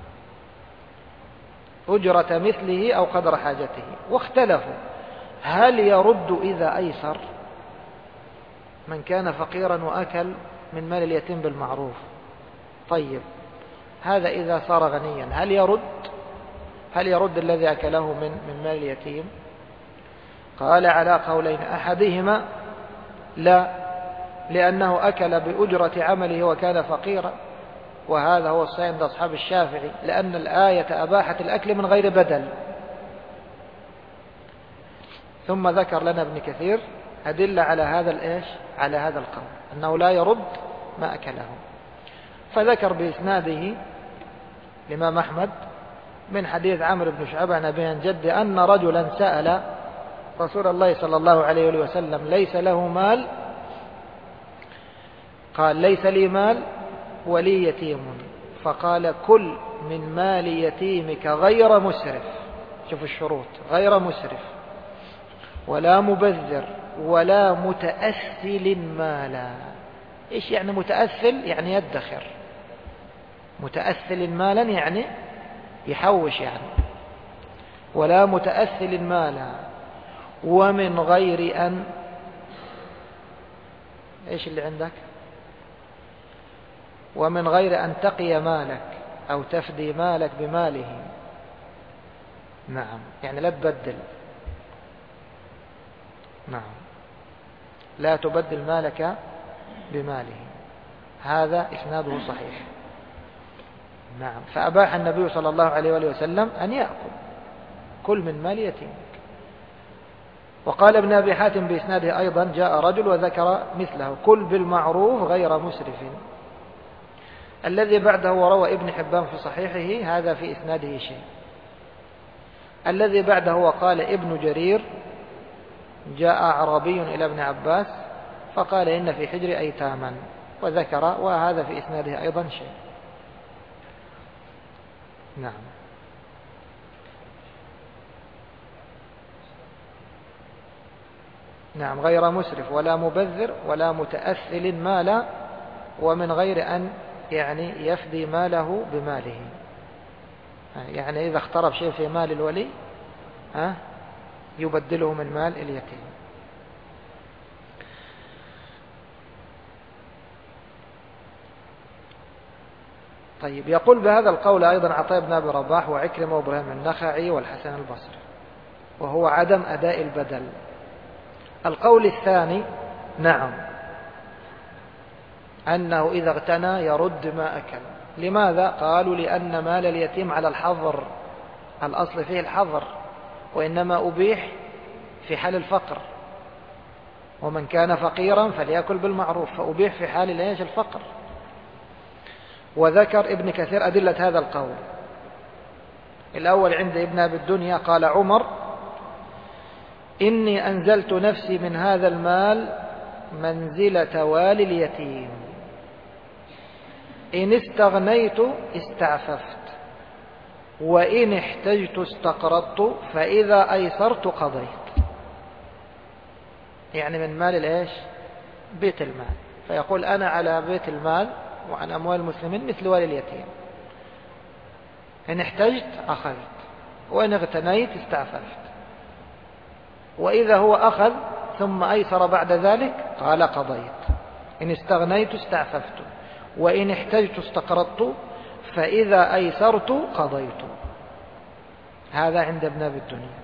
أجرة مثله أو قدر حاجته. واختلفوا هل يرد إذا أيسر، من كان فقيرا وأكل من مال اليتيم بالمعروف، طيب هذا إذا صار غنيا هل يرد الذي أكله من مال اليتيم؟ قال على قولين، أحدهما لا، لأنه أكل بأجرة عمله وكان فقيرا، وهذا هو الصحيح عند أصحاب الشافعي، لأن الآية أباحت الأكل من غير بدل. ثم ذكر لنا ابن كثير أدلة على هذا القول أنه لا يرد ما أكله. فذكر بإسناده الإمام أحمد من حديث عمرو بن شعبة عن أبيه عن جده أن رجلا سأل رسول الله صلى الله عليه وسلم ليس له مال، قال ليس لي مال ولي يتيم، فقال كل من مال يتيمك غير مسرف، شوف الشروط، غير مسرف ولا مبذر ولا متأثل مالا. إيش يعني متأثل؟ يعني يدخر، متأثل مالا يعني يحوش يعني، ولا متأثل مالا، ومن غير أن إيش اللي عندك؟ ومن غير أن تقي مالك أو تفدي مالك بماله. نعم، يعني لا تبدل، نعم، لا تبدل مالك بماله. هذا إسناده صحيح. نعم. فأباح النبي صلى الله عليه وسلم أن يأكل كل من مال يتيمك. وقال ابن أبي حاتم بإسناده أيضا جاء رجل وذكر مثله، كل بالمعروف غير مسرف. الذي بعده وروى ابن حبان في صحيحه، هذا في إسناده شيء. الذي بعده وقال ابن جرير جاء أعرابي إلى ابن عباس فقال إن في حجر أيتاما، وذكر، وهذا في إسناده أيضا شيء. نعم. نعم، غير مسرف ولا مبذر ولا متأثل مالا، ومن غير أن يعني يفدي ماله بماله، يعني إذا اخترب شيء في مال الولي يبدله من مال اليتيم. طيب، يقول بهذا القول أيضا عطاء بن أبي رباح وعكرمة وإبراهيم النخعي والحسن البصري، وهو عدم أداء البدل. القول الثاني نعم، أنه إذا اغتنى يرد ما أكل. لماذا؟ قالوا لأن مال اليتيم على الحظر، الأصل فيه الحظر، وإنما أبيح في حال الفقر، ومن كان فقيرا فليأكل بالمعروف، فأبيح في حال الفقر. وذكر ابن كثير أدلة هذا القول. الأول عند ابن أبي الدنيا قال عمر إني أنزلت نفسي من هذا المال منزلة والي اليتيم، إن استغنيت استعففت، وإن احتجت استقرضت، فإذا أيسرت قضيت. يعني من مال بيت المال، فيقول أنا على بيت المال وعن أموال المسلمين مثل والي اليتيم، إن احتجت أخذت، وإن اغتنيت استعففت. وإذا هو أخذ ثم أيسر بعد ذلك قال قضيت، إن استغنيت استعففت، وإن احتجت استقرضت، فإذا أيسرت قضيت. هذا عند ابن أبي الدنيا.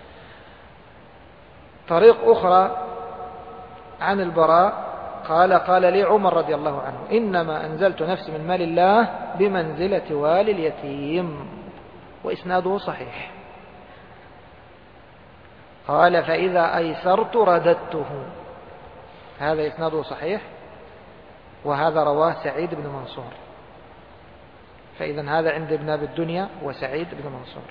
طريق أخرى عن البراء قال لي عمر رضي الله عنه: إنما أنزلت نفسي من مال الله بمنزلة والي اليتيم، وإسناده صحيح. قال: فإذا أيسرت رددته. هذا إسناده صحيح، وهذا رواه سعيد بن منصور. فإذا هذا عند ابن أبي الدنيا وسعيد بن منصور.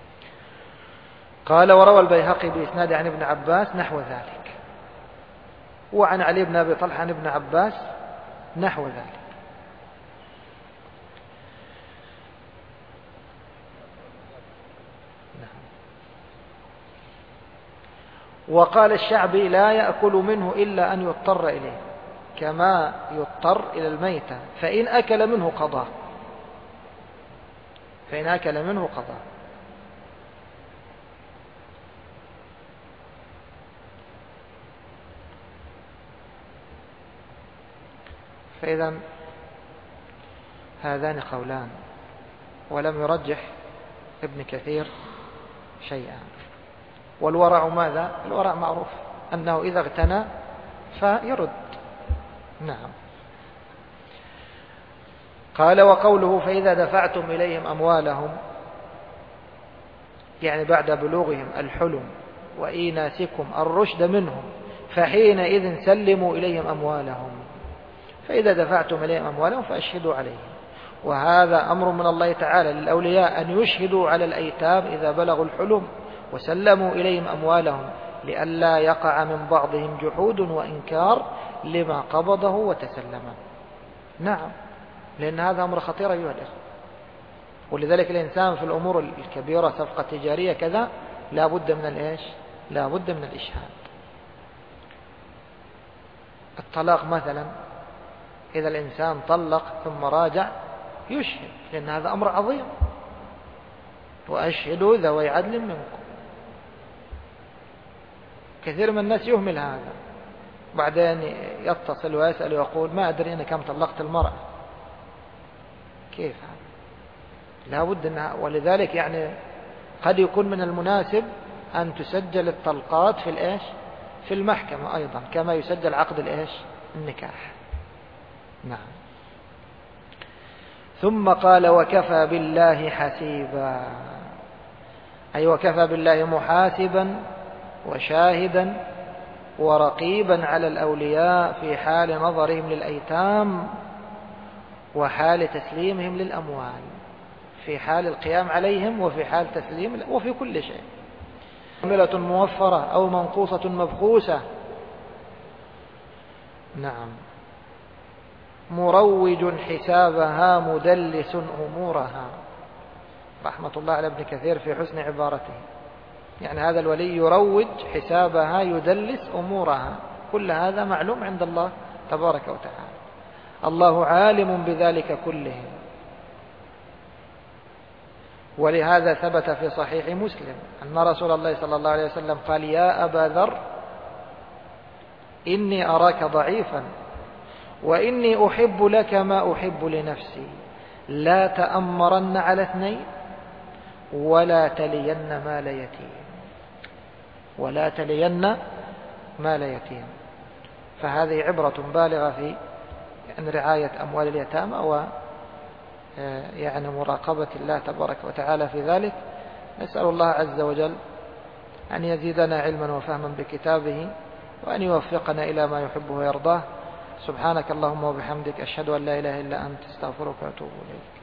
قال: وروى البيهقي بإسناد عن ابن عباس نحو ذلك، وعن علي بن أبي طلحة عن ابن عباس نحو ذلك. وقال الشعبي: لا يأكل منه إلا أن يضطر إليه، كما يضطر إلى الميتة، فإن أكل منه قضى. فإن أكل منه قضى. فإذا هذان قولان، ولم يرجح ابن كثير شيئا. والورع ماذا؟ الورع معروف أنه إذا اغتنى فيرد. نعم. قال: وقوله: فإذا دفعتم إليهم أموالهم، يعني بعد بلوغهم الحلم وإيناسكم الرشد منهم، فحينئذ سلموا إليهم أموالهم. فإذا دفعتم إليهم أموالهم فأشهدوا عليهم. وهذا أمر من الله تعالى للأولياء أن يشهدوا على الأيتام إذا بلغوا الحلم وسلموا إليهم أموالهم، لئلا يقع من بعضهم جحود وإنكار لما قبضه وتسلمه. نعم، لأن هذا أمر خطير أيها الإخوة. ولذلك الإنسان في الأمور الكبيرة، صفقة تجارية كذا، لا بد من الإيش؟ لا بد من الإشهاد. الطلاق مثلا، إذا الإنسان طلق ثم راجع يشهد، لأن هذا أمر عظيم. وأشهدوا ذوي عدل منكم. كثير من الناس يهمل هذا، بعدين يتصل ويسأل ويقول: ما أدري أنا كم طلقت المرأة. كيف هذا؟ لا بد أنها. ولذلك يعني قد يكون من المناسب أن تسجل الطلقات في الإيش؟ في المحكمة أيضا، كما يسجل عقد الإيش؟ النكاح. نعم. ثم قال: وكفى بالله حسيبا، أي وكفى بالله محاسبا وشاهدا ورقيبا على الأولياء في حال نظرهم للأيتام وحال تسليمهم للأموال، في حال القيام عليهم وفي حال تسليم وفي كل شيء. كاملة موفرة أو منقوصة مبخوسة. نعم. مروج حسابها مدلس أمورها. رحمة الله على ابن كثير في حسن عبارته. يعني هذا الولي يروج حسابها، يدلس أمورها. كل هذا معلوم عند الله تبارك وتعالى. الله عالم بذلك كله. ولهذا ثبت في صحيح مسلم أن رسول الله صلى الله عليه وسلم قال: يا أبا ذر، إني أراك ضعيفا، وإني أحب لك ما أحب لنفسي، لا تأمرن على اثنين، ولا تلين مال يتيم. ولا تلين مال يتيم. فهذه عبرة بالغة في رعاية أموال اليتامى، ويعني مراقبة الله تبارك وتعالى في ذلك. نسأل الله عز وجل أن يزيدنا علما وفهما بكتابه، وأن يوفقنا إلى ما يحبه ويرضاه. سبحانك اللهم وبحمدك، أشهد أن لا إله إلا أنت، استغفرك وأتوب إليك.